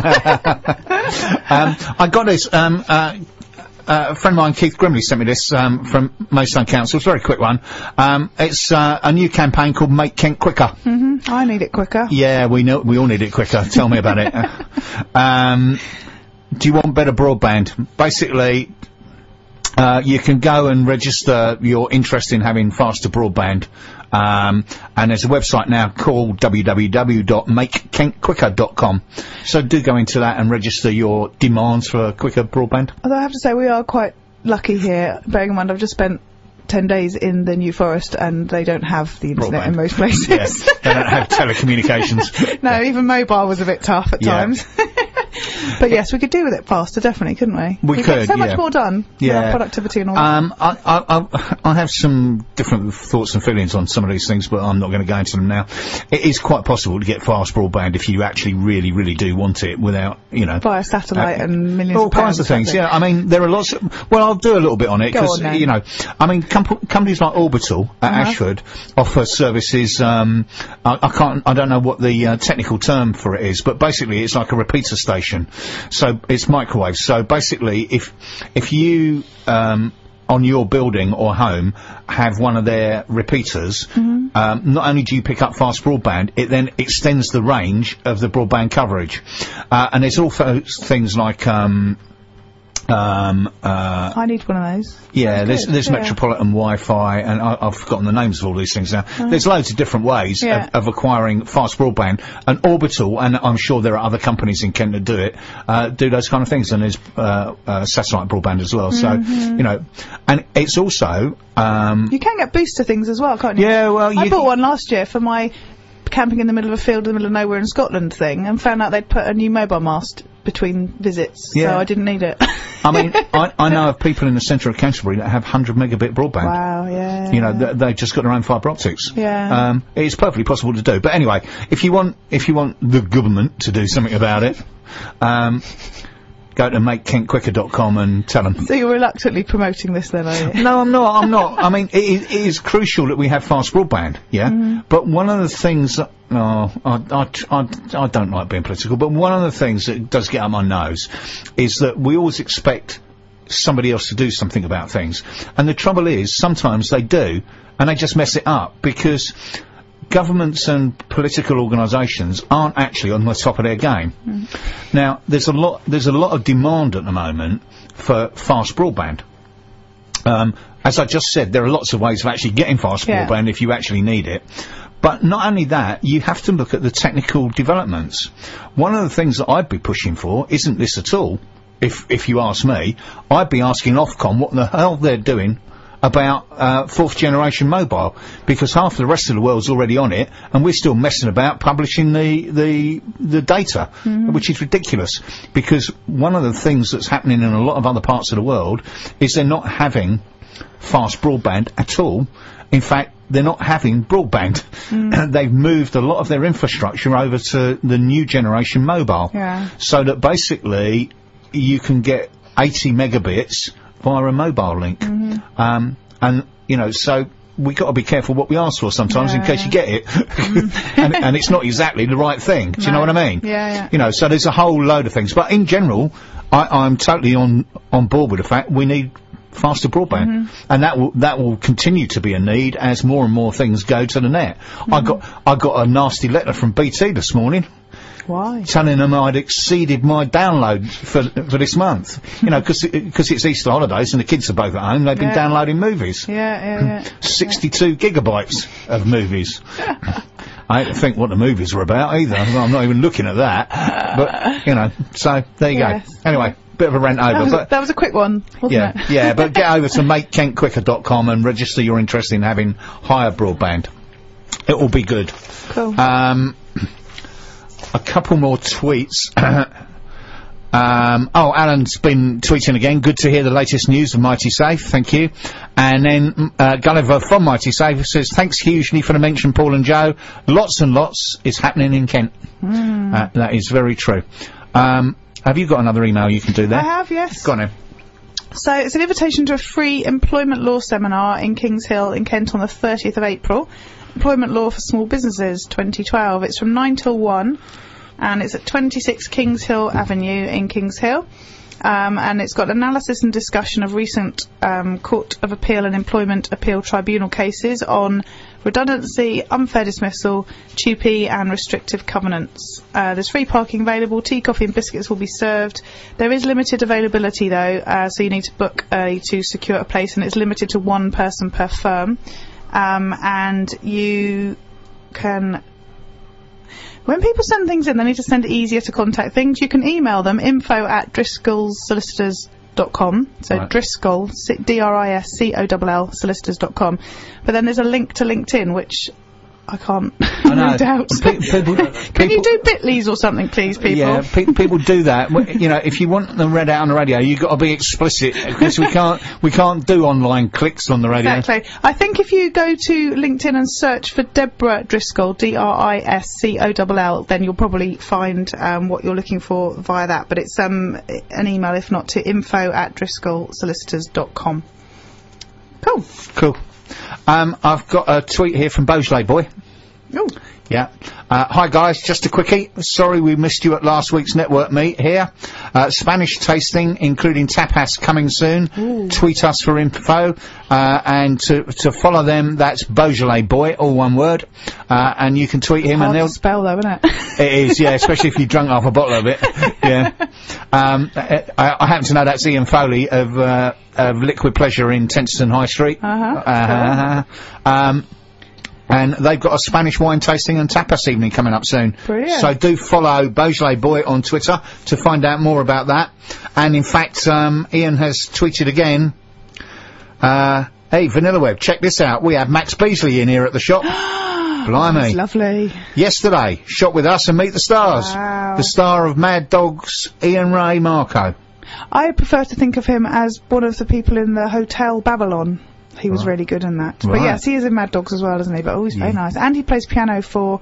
A: I got this, a friend of mine, Keith Grimley, sent me this from Maidstone Council. It's a very quick one. It's a new campaign called Make Kent Quicker.
B: I need it quicker.
A: Yeah, we all need it quicker. Tell me about it. Do you want better broadband? Basically, you can go and register your interest in having faster broadband. And there's a website now called www.makekentquicker.com. So do go into that and register your demands for quicker broadband.
B: Although I have to say, we are quite lucky here. Bearing in mind, I've just spent 10 days in the New Forest and they don't have the internet
A: Broadband.
B: in most places.
A: Yeah, they don't have telecommunications.
B: No, even mobile was a bit tough at
A: Yeah.
B: times. But yes, we could do with it faster, definitely, couldn't we?
A: We
B: We'd
A: could,
B: get so
A: yeah.
B: much more done. with
A: Yeah.
B: our productivity and all that.
A: I have some different thoughts and feelings on some of these things, but I'm not going to go into them now. It is quite possible to get fast broadband if you actually really, really do want it without,
B: Via satellite and millions
A: all
B: of pounds
A: kinds of
B: or
A: things.
B: something.
A: Yeah, I mean, there are lots of, well, I'll do a little bit on it,
B: Go
A: because,
B: on then.
A: I mean, companies like Orbital at Ashford offer services, I don't know what the technical term for it is, but basically it's like a repeater station. So it's microwave. So basically, if you, on your building or home have one of their repeaters, not only do you pick up fast broadband, it then extends the range of the broadband coverage. And there's also things like,
B: I need one of those.
A: yeah,
B: That's good,
A: there's
B: yeah.
A: Metropolitan Wi-Fi, and I've forgotten the names of all these things now. There's loads of different ways
B: Yeah.
A: of acquiring fast broadband, and Orbital, and I'm sure there are other companies in Kent that do it, do those kind of things, and there's satellite broadband as well. So, and it's also,
B: You can get booster things as well, can't you?
A: yeah, well,
B: I bought one last year for my camping in the middle of a field in the middle of nowhere in Scotland thing, and found out they'd put a new mobile mast between visits,
A: Yeah.
B: so I didn't need it.
A: I mean, I know of people in the centre of Canterbury that have 100 megabit broadband.
B: Wow, yeah.
A: They've just got their own fibre optics.
B: Yeah.
A: It's perfectly possible to do. But anyway, if you want the government to do something about it, go to makekentquicker.com and tell them.
B: So you're reluctantly promoting this then, are you?
A: No, I'm not. I mean, it is crucial that we have fast broadband, yeah? But one of the things that, I don't like being political, but one of the things that does get on my nose is that we always expect somebody else to do something about things. And the trouble is, sometimes they do, and they just mess it up, because governments and political organisations aren't actually on the top of their game. Now, there's a lot of demand at the moment for fast broadband. As I just said, there are lots of ways of actually getting fast broadband if you actually need it. But not only that, you have to look at the technical developments. One of the things that I'd be pushing for isn't this at all. If you ask me, I'd be asking Ofcom what the hell they're doing about fourth generation mobile, because half the rest of the world's already on it, and we're still messing about publishing the data, which is ridiculous. Because one of the things that's happening in a lot of other parts of the world is they're not having fast broadband at all. In fact, they're not having broadband. They've moved a lot of their infrastructure over to the new generation mobile, so that basically you can get 80 megabits via a mobile link. And, so we got to be careful what we ask for sometimes in case you get it. and it's not exactly the right thing. Do you know what I mean?
B: Yeah.
A: So there's a whole load of things. But in general, I'm totally on board with the fact we need faster broadband. And that will continue to be a need as more and more things go to the net. I got a nasty letter from BT this morning.
B: Why?
A: Telling them I'd exceeded my download for this month. Because it's Easter holidays and the kids are both at home, they've been downloading movies.
B: Yeah.
A: 62 gigabytes of movies. I don't think what the movies were about either. I'm not even looking at that. But, you know, so there you
B: Yes.
A: go. Anyway, bit of a rant over. But
B: That was a quick one, wasn't
A: yeah,
B: it?
A: yeah, but get over to makekentquicker.com and register your interest in having higher broadband. It will be good.
B: Cool.
A: A couple more tweets. Alan's been tweeting again. Good to hear the latest news of Mighty Safe. Thank you. And then Gulliver from Mighty Safe says, thanks hugely for the mention, Paul and Joe. Lots and lots is happening in Kent. That is very true. Have you got another email you can do there?
B: I have, yes.
A: Go on then.
B: So it's an invitation to a free employment law seminar in Kings Hill in Kent on the 30th of April. Employment Law for Small Businesses 2012. It's from 9 till 1 and it's at 26 Kings Hill Avenue in Kings Hill. And it's got analysis and discussion of recent Court of Appeal and Employment Appeal Tribunal cases on redundancy, unfair dismissal, TUPE and restrictive covenants. There's free parking available, tea, coffee and biscuits will be served. There is limited availability though, so you need to book early to secure a place, and it's limited to one person per firm. And you can... When people send things in, they need to send it easier to contact things. You can email them, info@driscollsolicitors.com. So
A: Right.
B: Driscoll, DRISCOLL, solicitors.com. But then there's a link to LinkedIn, which I can't read out. Can you do Bitleys or something, please, people?
A: Yeah, people do that. You know, if you want them read out on the radio, you've got to be explicit, because we can't do online clicks on the radio.
B: Exactly. I think if you go to LinkedIn and search for Deborah Driscoll, DRISCOLL, then you'll probably find what you're looking for via that. But it's an email, if not, to info@driscollsolicitors.com. Cool.
A: Cool. I've got a tweet here from Beaujolais Boy.
B: Ooh.
A: Yeah. Hi guys, just a quickie. Sorry we missed you at last week's network meet here. Spanish tasting, including tapas, coming soon.
B: Ooh.
A: Tweet us for info. And to follow them, that's Beaujolais Boy, all one word. And you can tweet him
B: Hard
A: and
B: to spell though, isn't it?
A: it is, yeah, especially if you drunk half a bottle of it. Yeah. I happen to know that's Ian Foley of Liquid Pleasure in Tenterton High Street. And they've got a Spanish wine tasting and tapas evening coming up soon.
B: Brilliant.
A: So do follow Beaujolais Boy on Twitter to find out more about that. And in fact, Ian has tweeted again, hey, Vanilla Web, check this out. We have Max Beasley in here at the shop. Blimey.
B: That's lovely.
A: Yesterday, shot with us and meet the stars.
B: Wow.
A: The star of Mad Dogs, Ian Ray Marco.
B: I prefer to think of him as one of the people in the Hotel Babylon. He was really good in that. But
A: Right.
B: yes, he is in Mad Dogs as well, isn't he? But he's very nice. And he plays piano for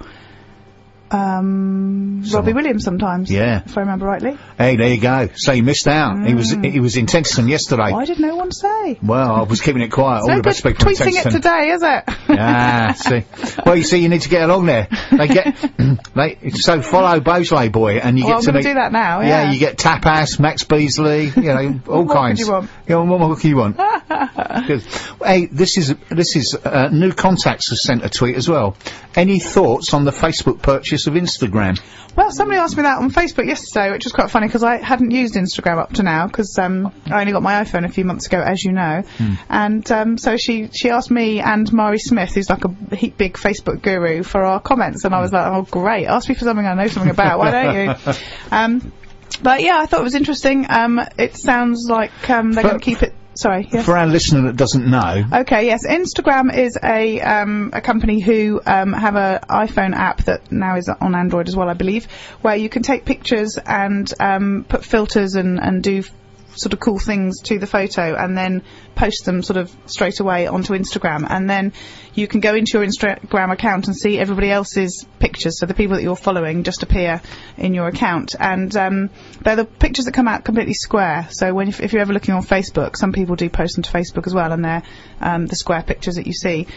B: Robbie Williams sometimes.
A: Yeah.
B: If I remember rightly.
A: Hey, there you go. So you missed out. He was in Tenterton yesterday.
B: Why did no one say?
A: Well, I was keeping it quiet. All
B: No
A: the
B: good
A: best people in
B: tweeting it
A: Tenterton.
B: today, is it?
A: See. Well, you see, you need to get along there. They get, so follow Beaujolais Boy and you
B: Well,
A: get
B: I'm
A: to
B: gonna
A: meet.
B: do that now,
A: Yeah,
B: yeah.
A: you get tapas, Max Beasley, you know, all
B: What
A: kinds.
B: could you want?
A: Yeah, what more can you want? Good. Hey, this is, New Contacts has sent a tweet as well. Any thoughts on the Facebook purchase of Instagram?
B: Well, somebody asked me that on Facebook yesterday, which was quite funny because I hadn't used Instagram up to now because I only got my iPhone a few months ago, as you know. And so she asked me and Mari Smith, who's like a big Facebook guru, for our comments, and I was like, oh great, ask me for something I know something about. Why don't you? But yeah, I thought it was interesting. It sounds like they're going to keep it. Sorry. Yes.
A: For our listener that doesn't know,
B: Okay, yes. Instagram is a company who have a iPhone app that now is on Android as well, I believe, where you can take pictures and put filters and do sort of cool things to the photo and then post them sort of straight away onto Instagram, and then you can go into your Instagram account and see everybody else's pictures, so the people that you're following just appear in your account, and they're the pictures that come out completely square. So when if you're ever looking on Facebook, some people do post them to Facebook as well, and they're the square pictures that you see,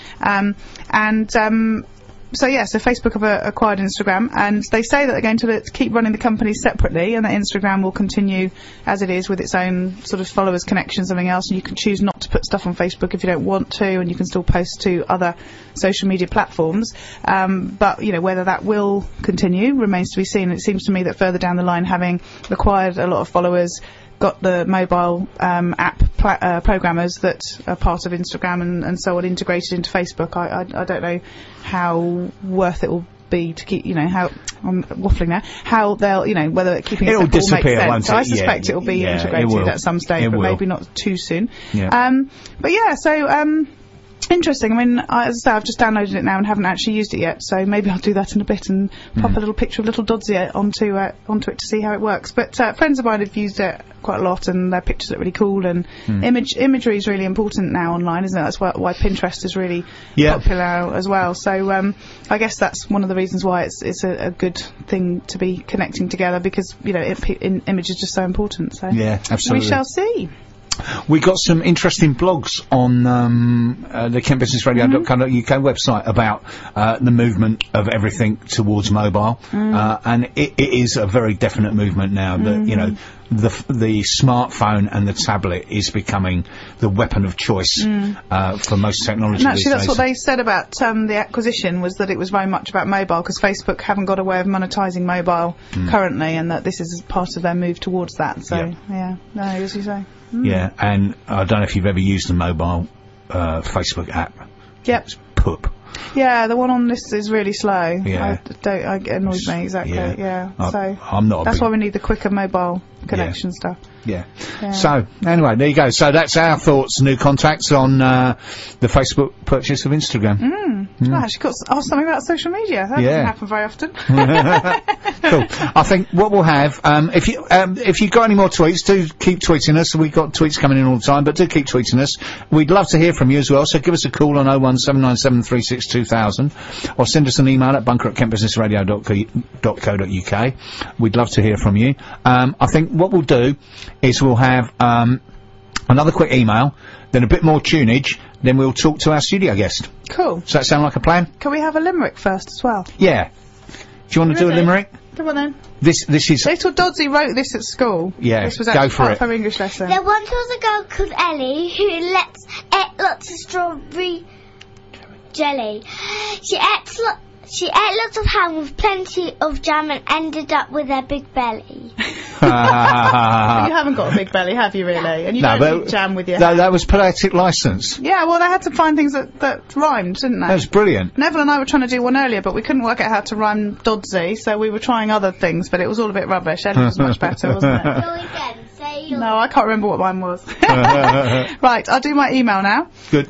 B: so yeah, so Facebook have acquired Instagram, and they say that they're going to keep running the companies separately, and that Instagram will continue as it is with its own sort of followers, connections, something else, and you can choose not to put stuff on Facebook if you don't want to, and you can still post to other social media platforms. But, you know, whether that will continue remains to be seen. It seems to me that further down the line, having acquired a lot of followers, got the mobile app programmers that are part of Instagram and so on integrated into Facebook, I don't know how worth it will be to keep, how, I'm waffling now, how they'll, whether keeping it
A: It'll
B: simple makes
A: disappear,
B: sense.
A: won't
B: So I
A: it? Yeah,
B: suspect it'll be
A: yeah, it
B: integrated
A: will.
B: at some stage,
A: It
B: but
A: will.
B: maybe not too soon.
A: Yeah.
B: But yeah, so, interesting. I mean, as I say, I've just downloaded it now and haven't actually used it yet, so maybe I'll do that in a bit and pop a little picture of little Dodsy onto it to see how it works. But friends of mine have used it quite a lot, and their pictures look really cool, and imagery is really important now online, isn't it? That's why Pinterest is really popular as well. So I guess that's one of the reasons why it's a good thing to be connecting together, because image is just so important. So
A: Yeah, absolutely.
B: we shall see.
A: We got some interesting blogs on the KentBusinessRadio.co.uk website about the movement of everything towards mobile, and it is a very definite movement now. That the smartphone and the tablet is becoming the weapon of choice for most technology.
B: And actually,
A: these
B: that's
A: days.
B: what they said about the acquisition, was that it was very much about mobile, because Facebook haven't got a way of monetising mobile currently, and that this is part of their move towards that. So as you say.
A: Yeah, and I don't know if you've ever used the mobile Facebook app.
B: Yep.
A: It's poop.
B: Yeah, the one on this is really slow.
A: Yeah.
B: It annoys me, exactly. Yeah. So
A: I'm not.
B: that's why we need the quicker mobile connection stuff.
A: Yeah. So anyway, there you go. So that's our thoughts, new contacts on the Facebook purchase of Instagram.
B: I actually got asked something about social media. That doesn't happen very often.
A: Cool. I think what we'll have, if you've got any more tweets, do keep tweeting us. We've got tweets coming in all the time, but do keep tweeting us. We'd love to hear from you as well, so give us a call on 01797362000, or send us an email at bunker@kentbusinessradio.co.uk. We'd love to hear from you. I think what we'll do is we'll have another quick email, then a bit more tunage, then we'll talk to our studio guest.
B: Cool.
A: Does that sound like a plan?
B: Can we have a limerick first as well?
A: Yeah. Do you want to do a
B: Really?
A: limerick?
B: Come on then.
A: This is...
B: Little Dodsy wrote this at school.
A: Yeah,
B: This was
A: go
B: actually
A: for
B: part
A: it.
B: of her English lesson.
C: There once was a girl called Ellie who ate lots of strawberry jelly. She ate lots of ham with plenty of jam and ended up with a big belly.
B: You haven't got a big belly, have you, really? And you don't eat jam with your ham.
A: that was poetic license.
B: Yeah, well, they had to find things that rhymed, didn't they?
A: That was brilliant.
B: Neville and I were trying to do one earlier, but we couldn't work out how to rhyme Dodsy, so we were trying other things, but it was all a bit rubbish. Ellie was much better, wasn't it?
C: Go again. Say your...
B: No, I can't remember what mine was. Right, I'll do my email now.
A: Good.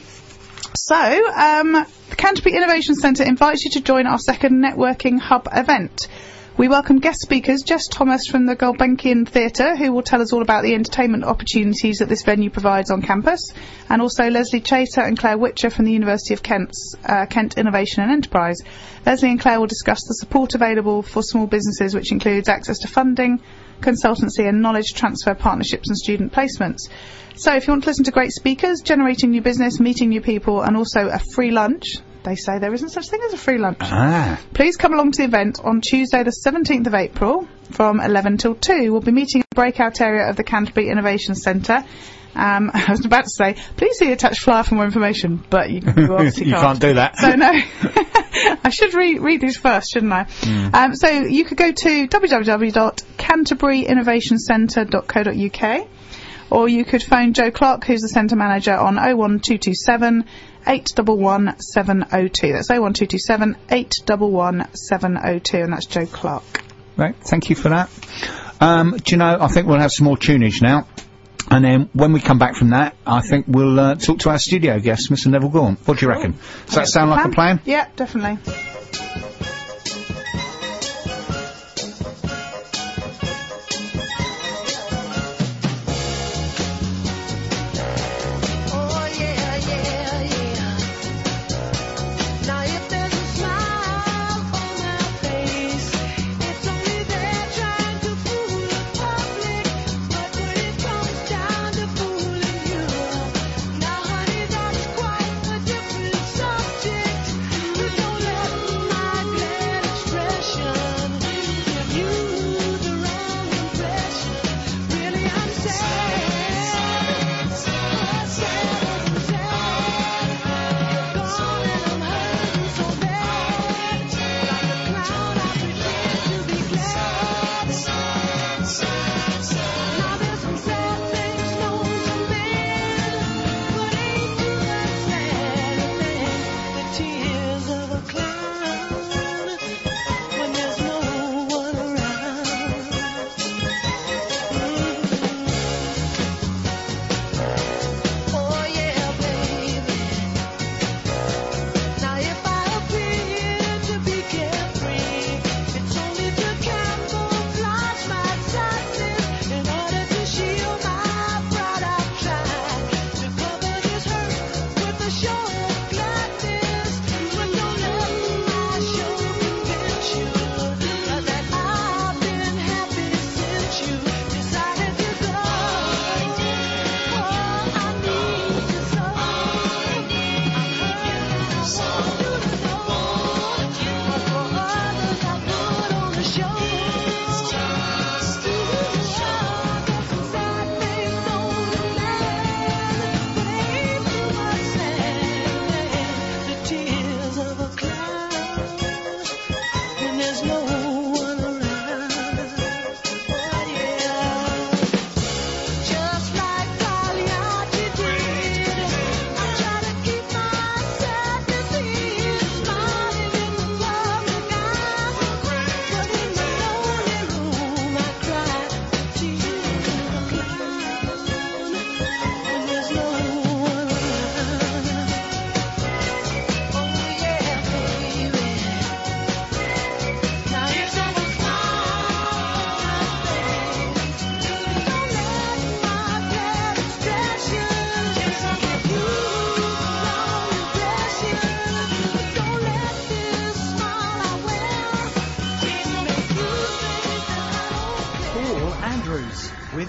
B: The Canterbury Innovation Centre invites you to join our second Networking Hub event. We welcome guest speakers Jess Thomas from the Gulbenkian Theatre, who will tell us all about the entertainment opportunities that this venue provides on campus, and also Leslie Chater and Claire Witcher from the University of Kent's Kent Innovation and Enterprise. Leslie and Claire will discuss the support available for small businesses, which includes access to funding, consultancy and knowledge transfer partnerships and student placements. So if you want to listen to great speakers, generating new business, meeting new people, and also a free lunch, they say there isn't such thing as a free lunch. Please come along to the event on Tuesday the 17th of April from 11 till 2. We'll be meeting in the breakout area of the Canterbury Innovation Centre. I was about to say, please see the attached flyer for more information, but you obviously
A: You can't do that.
B: So no, I should read these first, shouldn't I? So you could go to www.canterburyinnovationcentre.co.uk, or you could phone Joe Clark, who's the centre manager, on 01227 811 702. That's 01227 811 702, and that's Joe Clark.
A: Right, thank you for that. Do you know, I think we'll have some more tunage now. And then when we come back from that, I think we'll talk to our studio guest, Mr. Neville Gaunt. What do you reckon? Does that sound like a plan?
B: Yeah, definitely.
E: Oh yeah, yeah, yeah. Now if there's a smile on my face, it's only there trying to fool the public. But when it comes down to fooling you, now honey, that's quite a different subject. You don't let my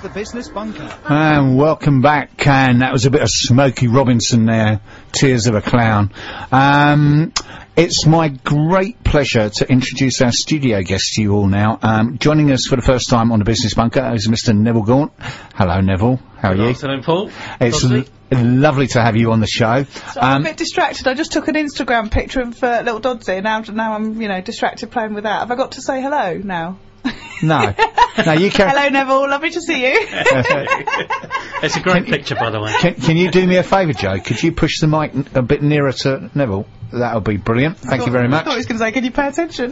F: the Business Bunker.
A: And welcome back, and that was a bit of Smokey Robinson there, Tears of a Clown. It's my great pleasure to introduce our studio guest to you all now. Joining us for the first time on the Business Bunker is Mr. Neville Gaunt. Hello, Neville. How are you?
G: Good afternoon, Paul.
A: It's lovely to have you on the show.
B: So I'm a bit distracted. I just took an Instagram picture of little Dodsy. Now I'm, distracted playing with that. Have I got to say hello now?
A: No, you can.
B: Hello, Neville. Lovely to see you.
G: It's a great picture, by the way.
A: Can you do me a favour, Joe? Could you push the mic a bit nearer to Neville? That would be brilliant. Thank you very
B: I
A: much.
B: thought he was going to say, can you pay attention?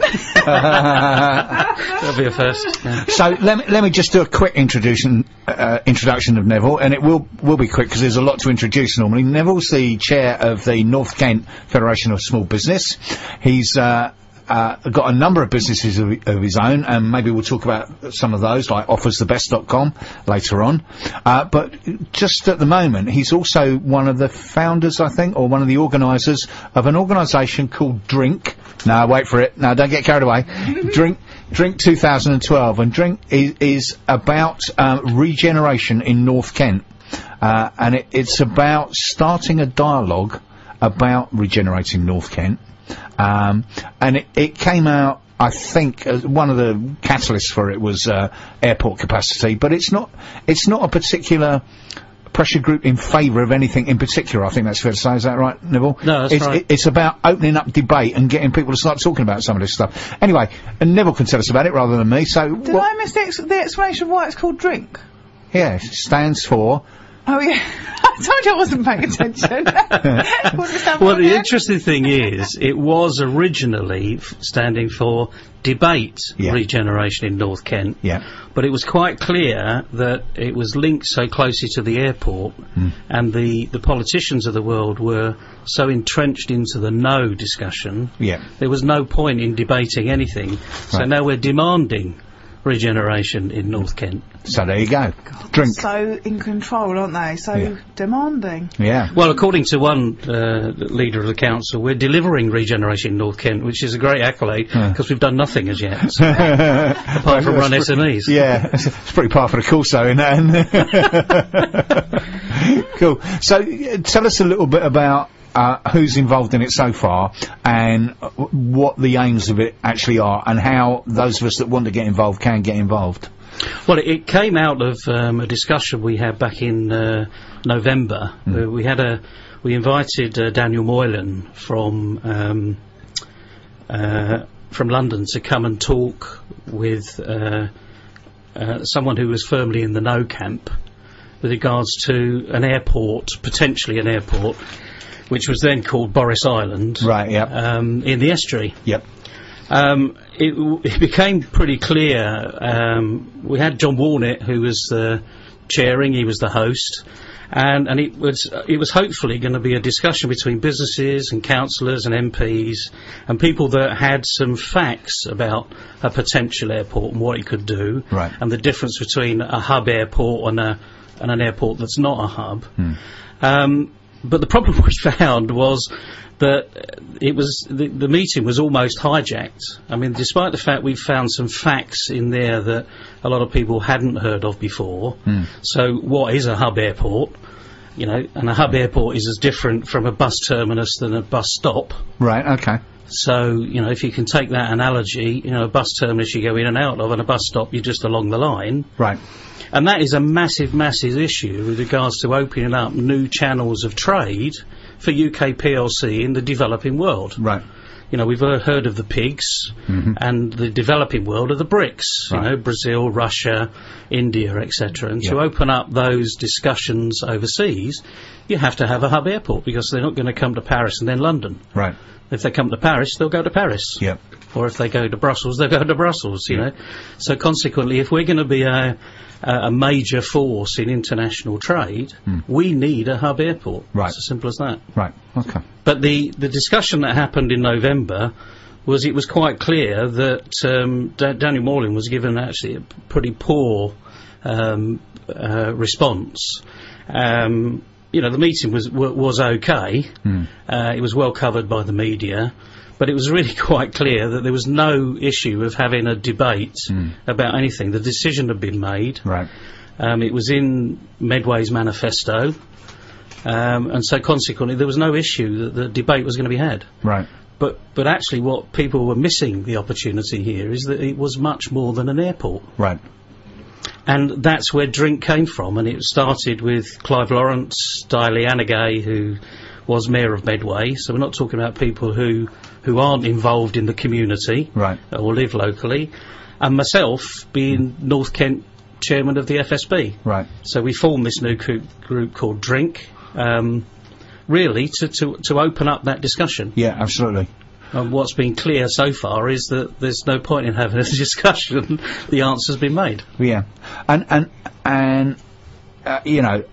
G: That'll be a first. Yeah.
A: So let me just do a quick introduction of Neville, and it will be quick because there's a lot to introduce normally. Neville's the chair of the North Kent Federation of Small Business. He's got a number of businesses of his own, and maybe we'll talk about some of those, like offersthebest.com later on. But just at the moment, he's also one of the founders, I think, or one of the organisers of an organisation called Drink. No, wait for it. No, don't get carried away. Drink 2012, and Drink is about regeneration in North Kent, and it's about starting a dialogue about regenerating North Kent. And it came out, I think, one of the catalysts for it was airport capacity, but it's not a particular pressure group in favour of anything in particular. I think that's fair to say. Is that right, Neville?
G: No, that's right.
A: It's about opening up debate and getting people to start talking about some of this stuff. Anyway, and Neville can tell us about it rather than me. So,
B: Did I miss the explanation of why it's called Drink?
A: Yeah, it stands for.
B: Oh, yeah. I told you I wasn't paying attention.
G: Well, the interesting thing is, it was originally standing for Debate Regeneration in North Kent.
A: Yeah.
G: But it was quite clear that it was linked so closely to the airport, and the politicians of the world were so entrenched into the no discussion.
A: Yeah.
G: There was no point in debating anything. So
A: Right.
G: now we're demanding regeneration in North Kent.
A: So there you go. Drink.
B: So in control, aren't they? So demanding.
A: Yeah.
G: Well, according to one leader of the council, we're delivering regeneration in North Kent, which is a great accolade because we've done nothing as yet, so, apart from run SMEs.
A: Yeah, it's pretty par for the course, though, isn't it? Cool. So, tell us a little bit about who's involved in it so far, and what the aims of it actually are, and how those of us that want to get involved can get involved.
G: Well, it came out of a discussion we had back in November. We invited Daniel Moylan from London to come and talk with someone who was firmly in the no camp with regards to an airport, potentially an airport, which was then called Boris Island,
A: Right, yeah.
G: in the estuary.
A: Yep.
G: It became pretty clear. We had John Warnett, who was chairing. He was the host, and it was hopefully going to be a discussion between businesses and councillors and MPs and people that had some facts about a potential airport and what it could do,
A: Right.
G: and the difference between a hub airport and an airport that's not a hub. But the problem we found was that it was the meeting was almost hijacked. I mean, despite the fact we found some facts in there that a lot of people hadn't heard of before. So, what is a hub airport? And a hub airport is as different from a bus terminus than a bus stop.
A: Right, okay.
G: So, if you can take that analogy, a bus terminus you go in and out of, and a bus stop you're just along the line.
A: Right.
G: And that is a massive, massive issue with regards to opening up new channels of trade for UK PLC in the developing world.
A: Right.
G: We've heard of the pigs, and the developing world of the BRICS,
A: Right.
G: Brazil, Russia, India, etc. And to
A: Yeah.
G: open up those discussions overseas, you have to have a hub airport, because they're not going to come to Paris and then London.
A: Right.
G: If they come to Paris, they'll go to Paris.
A: Yep.
G: Or if they go to Brussels, they'll go to Brussels, you know. So consequently, if we're going to be a major force in international trade, we need a hub airport.
A: Right.
G: It's as simple as that.
A: Right. Okay.
G: But the discussion that happened in November was, it was quite clear that Daniel Moylan was given actually a pretty poor response. The meeting was okay. It was well covered by the media, but it was really quite clear that there was no issue of having a debate about anything. The decision had been made.
A: Right.
G: It was in Medway's manifesto. And so consequently there was no issue that the debate was going to be had.
A: Right.
G: But actually what people were missing the opportunity here is that it was much more than an airport.
A: Right.
G: And that's where Drink came from, and it started with Clive Lawrence, Diley Anagay, who was Mayor of Medway, so we're not talking about people who aren't involved in the community,
A: Right.
G: or live locally, and myself being North Kent Chairman of the FSB.
A: Right.
G: So we formed this new group called Drink, really to open up that discussion.
A: Yeah, absolutely.
G: And what's been clear so far is that there's no point in having a discussion. The answer's been made.
A: Yeah, and you know,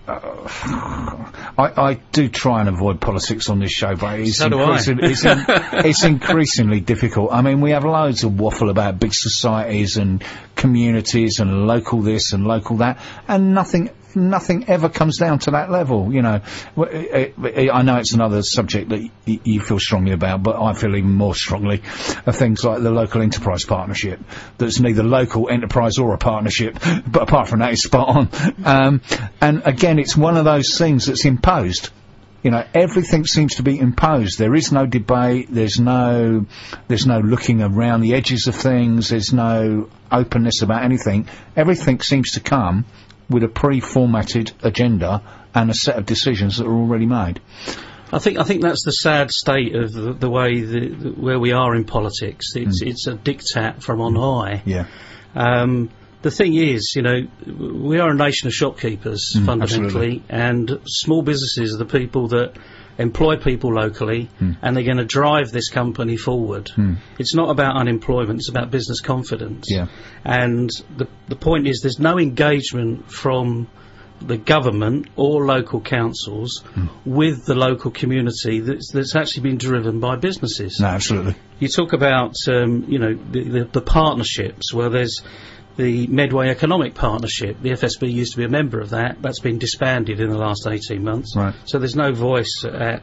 A: I do try and avoid politics on this show, but it's,
G: So do I.
A: it's increasingly difficult. I mean, we have loads of waffle about big societies and communities and local this and local that, and nothing ever comes down to that level, you know. I know it's another subject that you feel strongly about, but I feel even more strongly of things like the local enterprise partnership. That's neither local enterprise or a partnership, but apart from that, it's spot on. And again, it's one of those things that's imposed. You know, everything seems to be imposed. There is no debate. There's no looking around the edges of things. There's no openness about anything. Everything seems to come with a pre-formatted agenda and a set of decisions that are already made.
G: I think that's the sad state of the way where we are in politics. It's a diktat from on high.
A: Yeah.
G: The thing is, you know, we are a nation of shopkeepers fundamentally, and small businesses are the people that employ people locally, and they're going to drive this company forward. It's not about unemployment, it's about business confidence.
A: Yeah.
G: And the point is there's no engagement from the government or local councils with the local community that's actually been driven by businesses.
A: No, absolutely.
G: You talk about, you know, the partnerships. Well, there's the Medway Economic Partnership. The FSB used to be a member of that. That's been disbanded in the last 18 months.
A: Right.
G: So there's no voice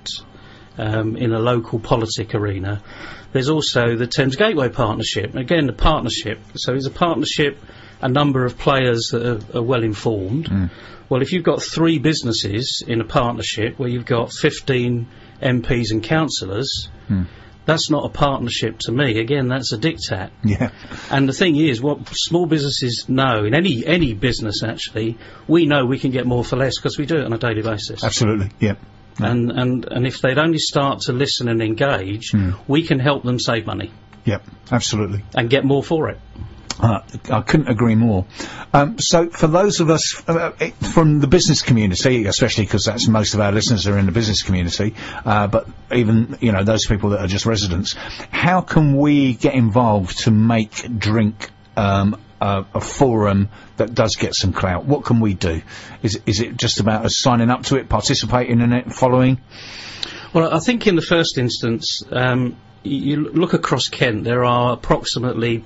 G: in a local politic arena. There's also the Thames Gateway Partnership. Again, the partnership. So it's a partnership, a number of players that are well informed. Well, if you've got 3 businesses in a partnership where you've got 15 MPs and councillors, that's not a partnership to me. Again, that's a diktat.
A: Yeah.
G: And the thing is, what small businesses know, in any business actually, we know we can get more for less because we do it on a daily basis.
A: Absolutely. Yeah.
G: And if they'd only start to listen and engage, we can help them save money.
A: Yeah. Absolutely.
G: And get more for it.
A: I couldn't agree more. So for those of us from the business community, especially because that's most of our listeners are in the business community, but even, you know, those people that are just residents, how can we get involved to make Drink a forum that does get some clout? What can we do? Is it just about us signing up to it, participating in it, following?
G: Well, I think in the first instance, you look across Kent, there are approximately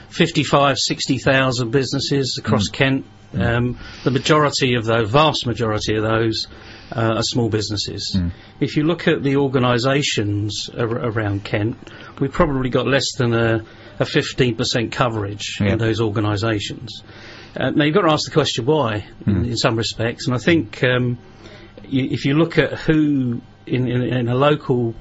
G: 60,000 businesses across Kent. The majority of those, vast majority of those, are small businesses. If you look at the organisations around Kent, we've probably got less than a 15% coverage in those organisations. Now you've got to ask the question why, in some respects, and I think if you look at who in a local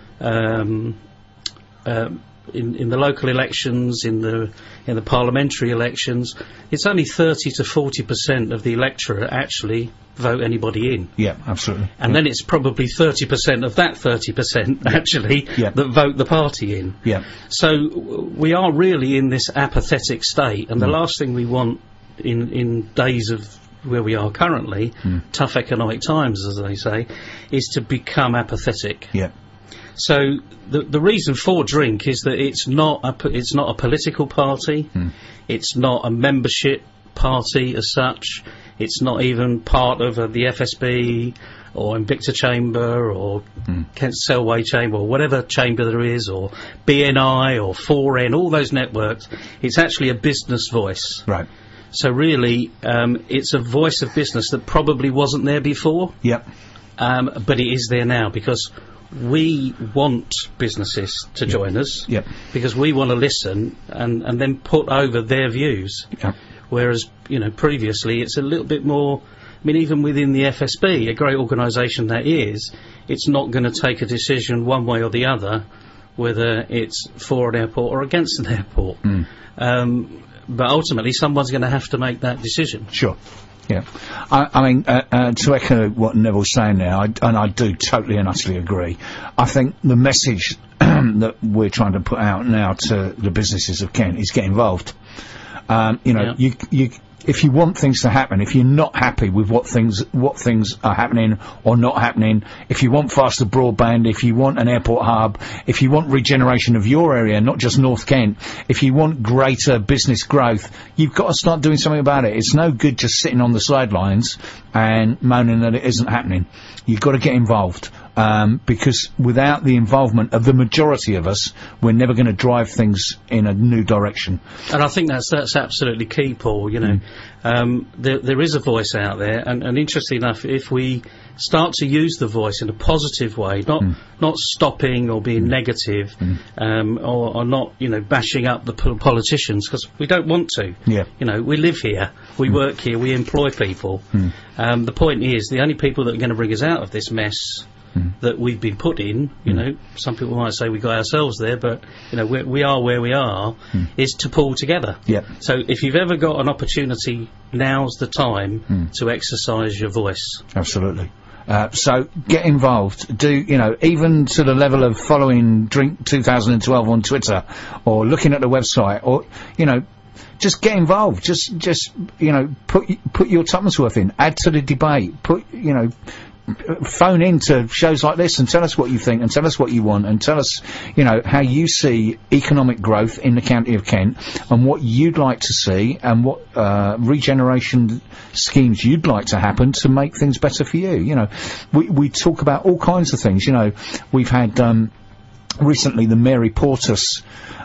G: in the local elections, in the parliamentary elections, it's only 30 to 40% of the electorate actually vote anybody in.
A: Yeah, absolutely.
G: And then it's probably 30% of that 30% actually that vote the party in.
A: Yeah.
G: So we are really in this apathetic state, and the last thing we want in days of where we are currently, tough economic times, as they say, is to become apathetic.
A: Yeah.
G: So the reason for Drink is that it's not a political party, it's not a membership party as such, it's not even part of the FSB or Invicta Chamber or Kent Selway Chamber or whatever chamber there is, or BNI or 4N, all those networks. It's actually a business voice.
A: Right.
G: So really, it's a voice of business that probably wasn't there before.
A: Yep.
G: But it is there now because we want businesses to join us,
A: Yep.
G: because we want to listen and then put over their views.
A: Yep.
G: whereas, you know, previously it's a little bit more. I mean, even within the FSB, a great organisation that is, it's not going to take a decision one way or the other, whether it's for an airport or against an airport. But ultimately, someone's going to have to make that decision.
A: Sure. Yeah. I mean, to echo what Neville's saying there, and I do totally and utterly agree, I think the message that we're trying to put out now to the businesses of Kent is get involved. You know, if you want things to happen, if you're not happy with what things are happening or not happening, if you want faster broadband, if you want an airport hub, if you want regeneration of your area, not just North Kent, if you want greater business growth, you've got to start doing something about it. It's no good just sitting on the sidelines and moaning that it isn't happening. You've got to get involved. Because without the involvement of the majority of us, we're never going to drive things in a new direction.
G: And I think that's absolutely key, Paul. You know, there is a voice out there, and interestingly enough, if we start to use the voice in a positive way, not stopping or being negative, or not, you know, bashing up the politicians, because we don't want to.
A: Yeah.
G: You know, we live here, we work here, we employ people. The point is, the only people that are going to bring us out of this mess that we've been put in, you know, some people might say we got ourselves there, but, you know, we are where we are, is to pull together.
A: Yeah.
G: So if you've ever got an opportunity, now's the time to exercise your voice.
A: Absolutely. So get involved. Do, you know, even to the level of following Drink 2012 on Twitter, or looking at the website, or, you know, just get involved. Just you know, put your tuppence worth in. Add to the debate. You know, phone in to shows like this and tell us what you think, and tell us what you want, and tell us, you know, how you see economic growth in the county of Kent, and what you'd like to see, and what regeneration schemes you'd like to happen to make things better for you. You know, we talk about all kinds of things. You know, we've had recently the Mary Portas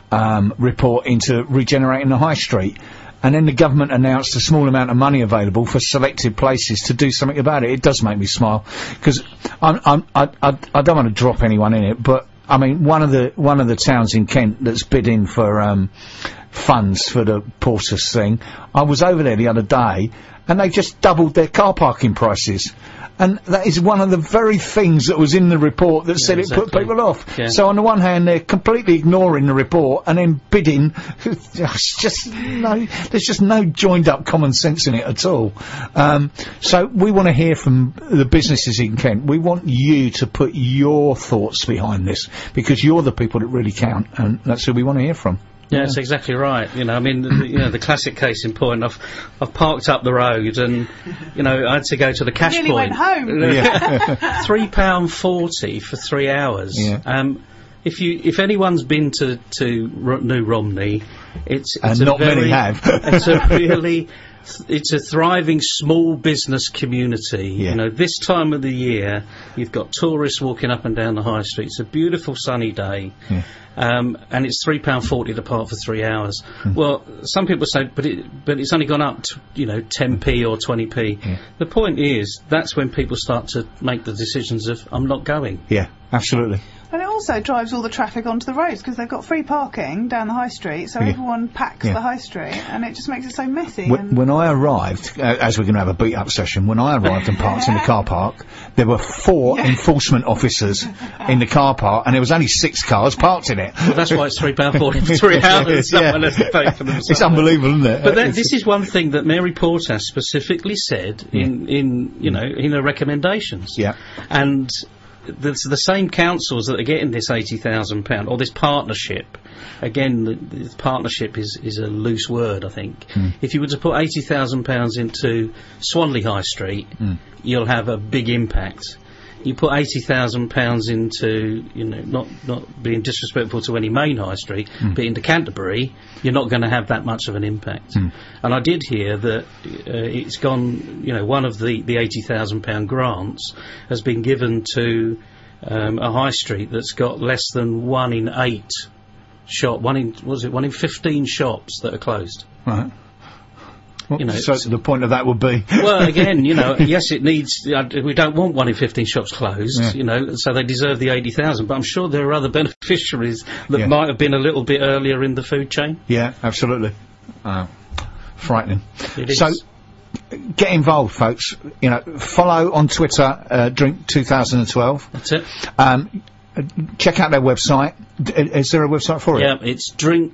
A: report into regenerating the high street. And then the government announced a small amount of money available for selected places to do something about it. It does make me smile, because I don't want to drop anyone in it, but I mean, one of the towns in Kent that's bidding for funds for the Portus thing, I was over there the other day, and they just doubled their car parking prices. And that is one of the very things that was in the report that said
G: exactly.
A: It put people off.
G: Yeah.
A: So on the one hand, they're completely ignoring the report and then bidding. There's just no joined up common sense in it at all. So we want to hear from the businesses in Kent. We want you to put your thoughts behind this, because you're the people that really count, and that's who we want to hear from.
G: Yeah, that's exactly right. You know, I mean, you know, the classic case in point. I've parked up the road, and you know, I had to go to the cash
B: Really
G: point.
B: went home.
G: £3.40 for 3 hours.
A: Yeah.
G: If anyone's been to New Romney, it's
A: And
G: a
A: not
G: very,
A: many have.
G: It's a thriving small business community.
A: Yeah.
G: You know, this time of the year, you've got tourists walking up and down the high street. It's a beautiful sunny day.
A: Yeah.
G: And it's £3.40 to park for 3 hours. Well, some people say, but it's only gone up to, you know, 10p or 20p.
A: Yeah.
G: The point is, that's when people start to make the decisions of, I'm not going.
A: Yeah, absolutely.
B: And it also drives all the traffic onto the roads, because they've got free parking down the high street, so
A: Yeah.
B: everyone packs
A: Yeah.
B: the high street, and it just makes it so messy.
A: When I arrived, as we're going to have a beat-up session, when I arrived and parked in the car park, there were 4 enforcement officers in the car park, and there was only 6 cars parked in it.
G: Well, that's why it's £3.40 for 3 hours.
A: Yeah.
G: Someone has to pay for themselves.
A: It's unbelievable, isn't it?
G: But this is one thing that Mary Portas specifically said in you know, in her recommendations.
A: Yeah.
G: And the same councils that are getting this £80,000 or this partnership. Again, the partnership is a loose word, I think. If you were to put £80,000 into Swanley High Street, you'll have a big impact. You put £80,000 into, you know, not being disrespectful to any main high street, but into Canterbury, you're not going to have that much of an impact. And I did hear that it's gone, you know, one of the £80,000 grants has been given to a high street that's got less than 1 in 8 1 in 15 shops that are closed.
A: Right. Well,
G: You know,
A: so the point of that would be...
G: Well, again, you know, yes, it needs. We don't want 1 in 15 shops closed,
A: Yeah.
G: you know, so they deserve the 80,000. But I'm sure there are other beneficiaries that
A: Yeah.
G: might have been a little bit earlier in the food chain.
A: Yeah, absolutely. frightening.
G: It is.
A: So, get involved, folks. You know, follow on Twitter, Drink 2012.
G: That's it.
A: Check out their website. Is there a website for it?
G: Yeah, it's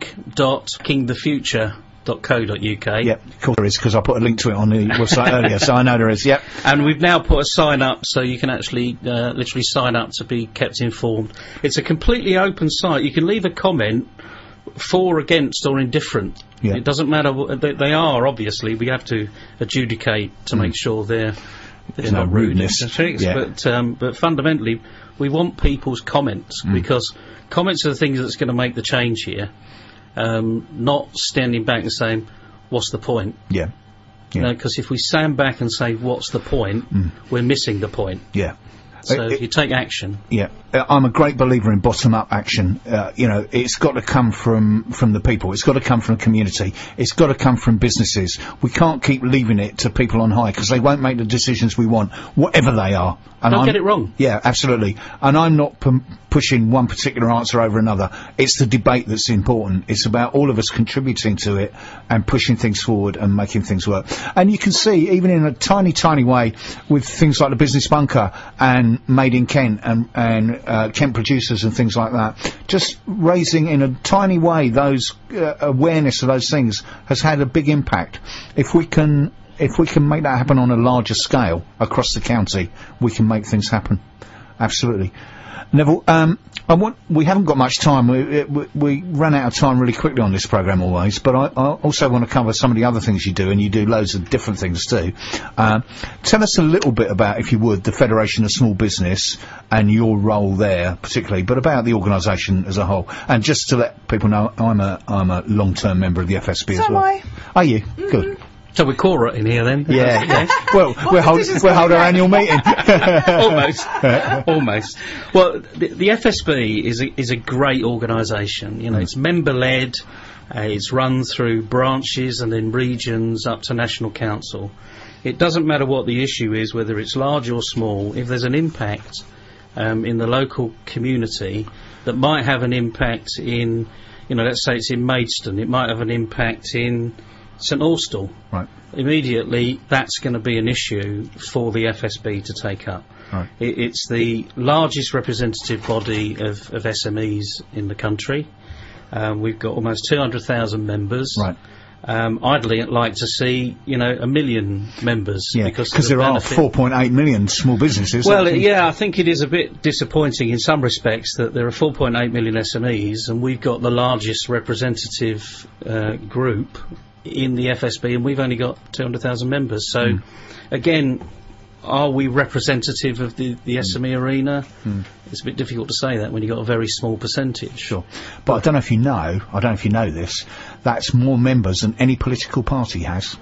G: drink.kingthefuture.co.uk.
A: Yeah, of course there is, because I put a link to it on the website earlier, so I know there is, yep.
G: And we've now put a sign up so you can actually literally sign up to be kept informed. It's a completely open site. You can leave a comment for, against, or indifferent.
A: Yeah.
G: It doesn't matter what they are, obviously. We have to adjudicate to make sure they're
A: There's no
G: not rude
A: rudeness.
G: and things,
A: Yeah.
G: but fundamentally, we want people's comments, because comments are the things that's going to make the change here. Not standing back and saying, "What's the point?"
A: Yeah.
G: You know, because if we stand back and say, "What's the point?" we're missing the point.
A: Yeah.
G: So if you take action.
A: Yeah, I'm a great believer in bottom-up action. You know, it's got to come from the people. It's got to come from the community. It's got to come from businesses. We can't keep leaving it to people on high, because they won't make the decisions we want, whatever they are. And
G: Don't get it wrong.
A: Yeah, absolutely. And I'm not pushing one particular answer over another. It's the debate that's important. It's about all of us contributing to it and pushing things forward and making things work. And you can see, even in a tiny, tiny way, with things like the Business Bunker and Made in Kent and Kent Producers and things like that, just raising in a tiny way those awareness of those things has had a big impact. If we can make that happen on a larger scale across the county, we can make things happen. Absolutely. Neville, we haven't got much time. We ran out of time really quickly on this programme always, but I also want to cover some of the other things you do, and you do loads of different things too. Tell us a little bit about, if you would, the Federation of Small Business and your role there particularly, but about the organisation as a whole. And just to let people know, I'm a long-term member of the FSB as
B: So am
A: well.
B: I.
A: Are you? Good.
G: So we're Cora in here then?
A: Yeah, yeah. Well, we'll hold our annual meeting.
G: Almost. Well, the FSB is a great organisation. You know, it's member-led. It's run through branches and then regions up to National Council. It doesn't matter what the issue is, whether it's large or small. If there's an impact in the local community that might have an impact in, you know, let's say it's in Maidstone, it might have an impact in St Austell.
A: Right.
G: Immediately, that's going to be an issue for the FSB to take up.
A: Right.
G: It's the largest representative body of SMEs in the country. We've got almost 200,000 members.
A: Right.
G: I'd like to see, you know, 1 million members.
A: Yeah, because there are 4.8 million small businesses.
G: Well, yeah, I think it is a bit disappointing in some respects that there are 4.8 million SMEs, and we've got the largest representative group in the FSB, and we've only got 200,000 members. So, again, are we representative of the SME arena? It's a bit difficult to say that when you've got a very small percentage.
A: Sure. But I don't know if you know this, that's more members than any political party has.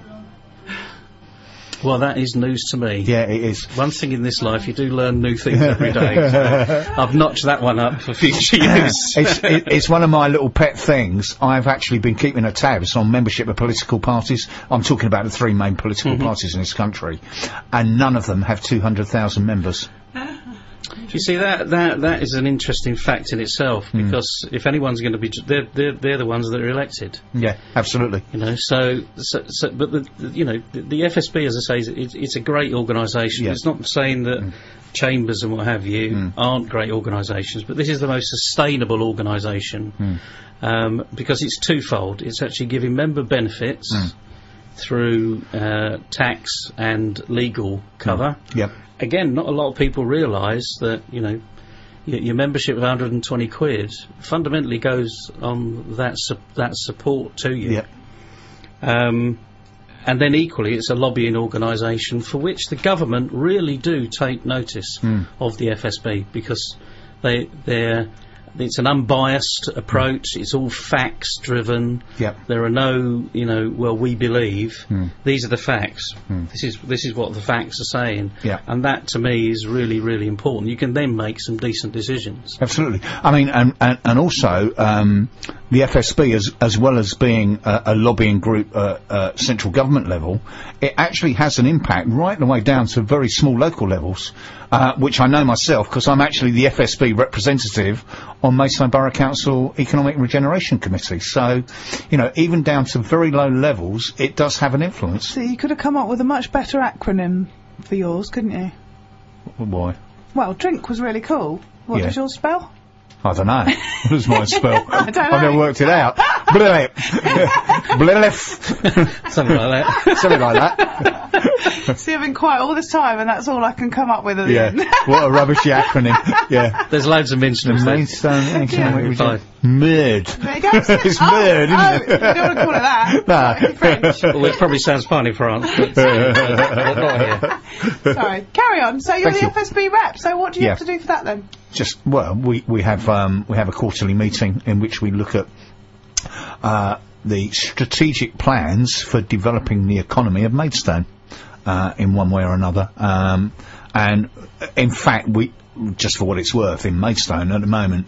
G: Well, that is news to me.
A: Yeah, it is.
G: One thing in this life, you do learn new things every day. So I've notched that one up for future use.
A: It's one of my little pet things. I've actually been keeping a tabs on membership of political parties. I'm talking about the three main political parties in this country, and none of them have 200,000 members.
G: You see, that is an interesting fact in itself, because if anyone's going to be, they're the ones that are elected.
A: Yeah, absolutely.
G: You know, but the FSB, as I say, it's a great organisation.
A: Yeah.
G: It's not saying that chambers and what have you aren't great organisations, but this is the most sustainable organisation because it's twofold. It's actually giving member benefits through tax and legal cover.
A: Yep.
G: Again, not a lot of people realise that, you know, your membership of 120 quid fundamentally goes on that support to you.
A: Yep.
G: And then equally, it's a lobbying organisation for which the government really do take notice of the FSB, because it's an unbiased approach. It's all facts driven.
A: Yep.
G: There are no, we believe. These are the facts. This is what the facts are saying.
A: Yep.
G: And that to me is really, really important. You can then make some decent decisions.
A: Absolutely. I mean, and also, the FSB, as well as being a lobbying group at central government level, it actually has an impact right the way down to very small local levels, which I know myself because I'm actually the FSB representative on Maidstone Borough Council Economic Regeneration Committee. So, you know, even down to very low levels, it does have an influence.
B: So you could have come up with a much better acronym for yours, couldn't you?
A: Why?
B: Well, drink was really cool. What
A: Yeah.
B: does yours spell?
A: I don't know. What does mine spell?
B: I don't
A: I've
B: know.
A: never worked it out. Blip. Blip.
G: Something like that.
A: Something like that.
B: See, I've been quiet all this time, and that's all I can come up with at the end.
A: Yeah. What a rubbishy acronym. Yeah.
G: There's loads of mentions.
A: The
G: there.
A: Maidstone Economic
G: Fine.
A: Murd.
B: There you go.
A: It's
B: oh,
A: murd, isn't
B: oh,
A: it?
B: you don't want to call it that.
A: Nah.
B: Sorry, French.
G: Well, it probably sounds fine in France, but not here.
B: Sorry. Carry on. So you're
A: Thank
B: the FSB rep. So what do you
A: Yeah.
B: have to do for that then?
A: Just, well, we have a quarterly meeting in which we look at the strategic plans for developing the economy of Maidstone in one way or another. And in fact, just for what it's worth, in Maidstone at the moment,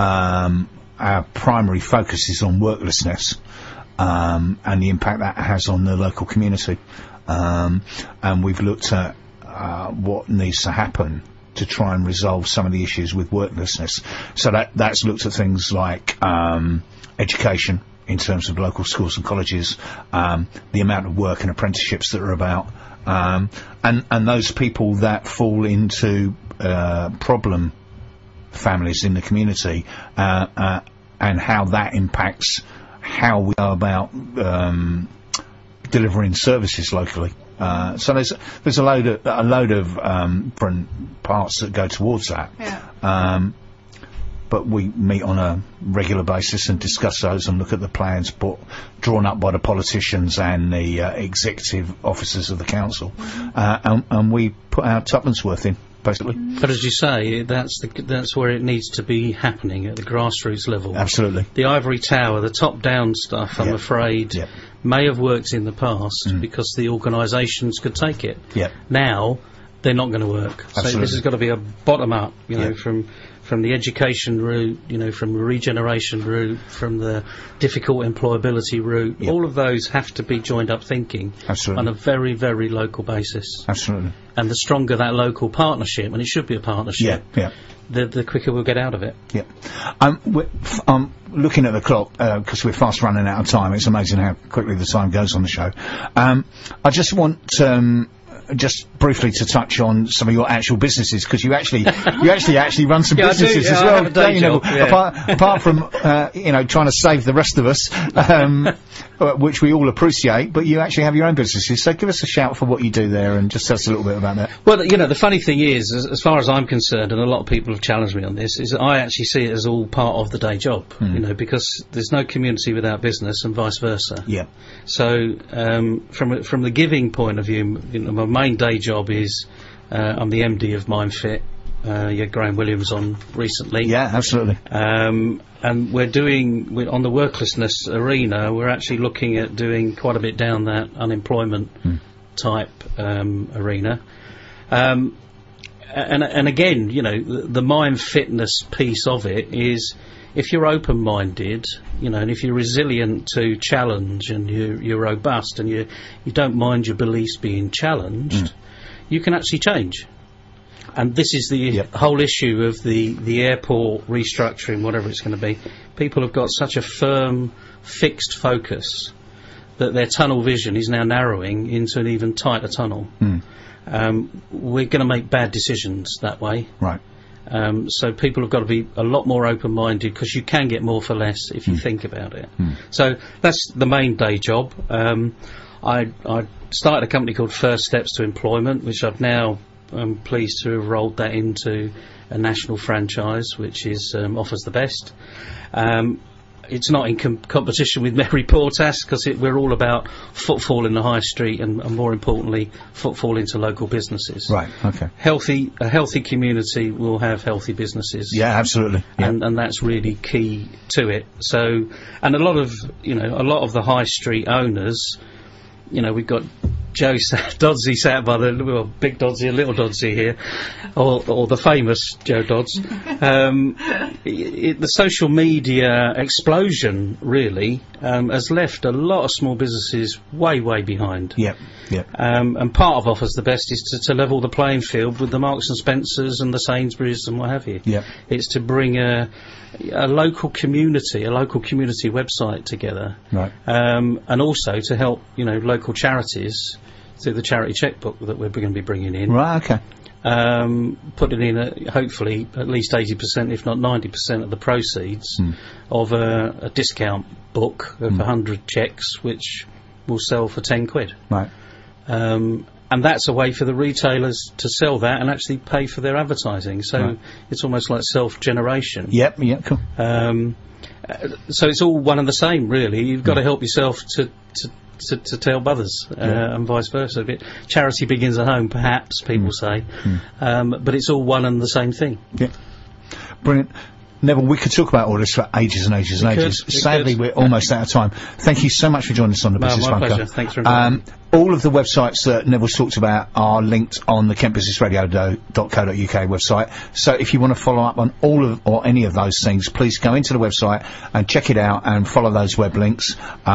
A: our primary focus is on worklessness and the impact that has on the local community. And we've looked at what needs to happen to try and resolve some of the issues with worklessness. So that's looked at things like education in terms of local schools and colleges, the amount of work and apprenticeships that are about, and those people that fall into problem families in the community, and how that impacts how we go about delivering services locally. So there's a load of different parts that go towards that.
B: Yeah.
A: But we meet on a regular basis and discuss those and look at the plans drawn up by the politicians and the executive officers of the council, and we put our tuppence worth in, basically.
G: But as you say, that's where it needs to be happening at the grassroots level.
A: Absolutely.
G: The ivory tower, the top-down stuff, I'm
A: Yeah.
G: afraid,
A: Yeah.
G: may have worked in the past because the organisations could take it.
A: Yeah.
G: Now, they're not going to work. So
A: Absolutely.
G: this has got to be a bottom-up, you know,
A: Yeah.
G: from the education route, you know, from the regeneration route, from the difficult employability route.
A: Yeah.
G: All of those have to be joined up thinking
A: Absolutely.
G: on a very, very local basis.
A: Absolutely.
G: And the stronger that local partnership, and it should be a
A: Yeah.
G: partnership,
A: Yeah.
G: the quicker we'll get out of it.
A: Yeah. I'm looking at the clock because we're fast running out of time. It's amazing how quickly the time goes on the show. I just want just briefly to touch on some of your actual businesses because you actually run some
G: Yeah, I do.
A: businesses
G: Yeah,
A: as
G: I
A: well.
G: have a day
A: don't you,
G: job,
A: Neville?
G: yeah.
A: Apart from trying to save the rest of us, which we all appreciate, but you actually have your own businesses. So give us a shout for what you do there and just tell us a little bit about that.
G: Well, you know, the funny thing is, as far as I'm concerned, and a lot of people have challenged me on this, is that I actually see it as all part of the day job, you know, because there's no community without business and vice versa.
A: Yeah.
G: So, from the giving point of view, you know, my main day job is I'm the MD of MindFit. You had Graham Williams on recently.
A: Yeah, absolutely.
G: And we're on the worklessness arena, we're actually looking at doing quite a bit down that unemployment type arena. And again, you know, the mind fitness piece of it is if you're open-minded, you know, and if you're resilient to challenge and you're robust and you don't mind your beliefs being challenged, you can actually change. And this is the whole issue of the airport restructuring, whatever it's going to be. People have got such a firm, fixed focus that their tunnel vision is now narrowing into an even tighter tunnel. We're going to make bad decisions that way.
A: Right.
G: So people have got to be a lot more open-minded because you can get more for less if you think about it. So that's the main day job. I started a company called First Steps to Employment, which I've now pleased to have rolled that into a national franchise, which is offers the best. It's not in competition with Mary Portas because we're all about footfall in the high street and more importantly, footfall into local businesses.
A: Right. Okay.
G: A healthy community will have healthy businesses.
A: Yeah, absolutely. Yeah.
G: And that's really key to it. So, and a lot of the high street owners, you know, we've got Dodsey sat by the big Dodsey and little Dodsey here, or the famous Joe Dodds. The social media explosion really has left a lot of small businesses way behind.
A: Yep.
G: And part of Offers the Best is to level the playing field with the Marks and Spencers and the Sainsbury's and what have you.
A: Yep.
G: It's to bring a local community website together,
A: Right.
G: and also to help local charities through the charity checkbook that we're going to be bringing in.
A: Right. Okay.
G: Putting in hopefully at least 80%, if not 90% of the proceeds of a discount book of 100 checks, which will sell for £10.
A: Right.
G: And that's a way for the retailers to sell that and actually pay for their advertising. So it's almost like self-generation.
A: Yep. Cool.
G: So it's all one and the same, really. You've got to help yourself to help others, and vice versa. Charity begins at home, perhaps, people say. But it's all one and the same thing.
A: Yeah. Brilliant. Neville, we could talk about all this for ages and ages and ages. Sadly, we're almost out of time. Thank you so much for joining us on the Business
G: My
A: Bunker.
G: pleasure. Thanks for inviting me.
A: All of the websites that Neville's talked about are linked on the kentbusinessradio.co.uk website. So if you want to follow up on all of or any of those things, please go into the website and check it out and follow those web links.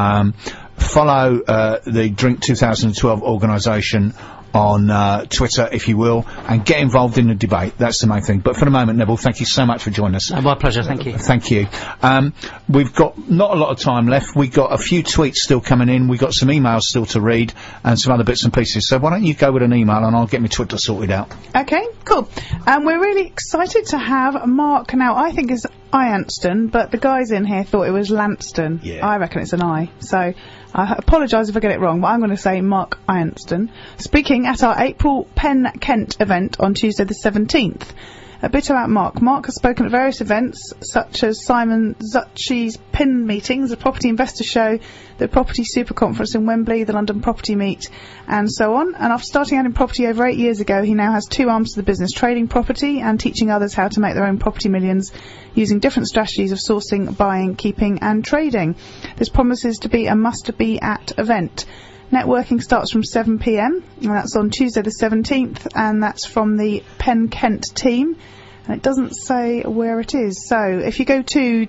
A: Follow the Drink 2012 organisation on Twitter, if you will, and get involved in the debate. That's the main thing. But for the moment, Neville, thank you so much for joining us.
G: My pleasure, thank you.
A: Thank you. We've got not a lot of time left. We've got a few tweets still coming in. We've got some emails still to read and some other bits and pieces. So why don't you go with an email and I'll get my Twitter sorted out.
B: Okay, cool. We're really excited to have Mark. Now, I think it's Ianston, but the guys in here thought it was Lanston.
A: Yeah.
B: I reckon it's an I. So I apologise if I get it wrong, but I'm going to say Mark Ianston, speaking at our April Penn Kent event on Tuesday the 17th. A bit about Mark. Mark has spoken at various events, such as Simon Zucchi's PIN meetings, the Property Investor Show, the Property Super Conference in Wembley, the London Property Meet, and so on. And after starting out in property over 8 years ago, he now has two arms to the business, trading property and teaching others how to make their own property millions using different strategies of sourcing, buying, keeping and trading. This promises to be a must-be at event. Networking starts from 7 p.m. and that's on Tuesday the 17th, and that's from the Penn Kent team, and it doesn't say where it is. So if you go to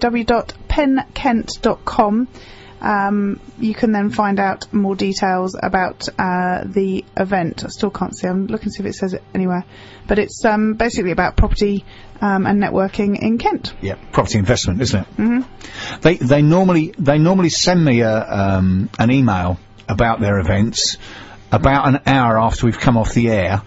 B: www.pennkent.com, you can then find out more details about the event. I still can't see. I'm looking to see if it says it anywhere, but it's basically about property and networking in Kent.
A: Yeah, property investment, isn't it? Mm-hmm. They normally send me an email about their events about an hour after we've come off the air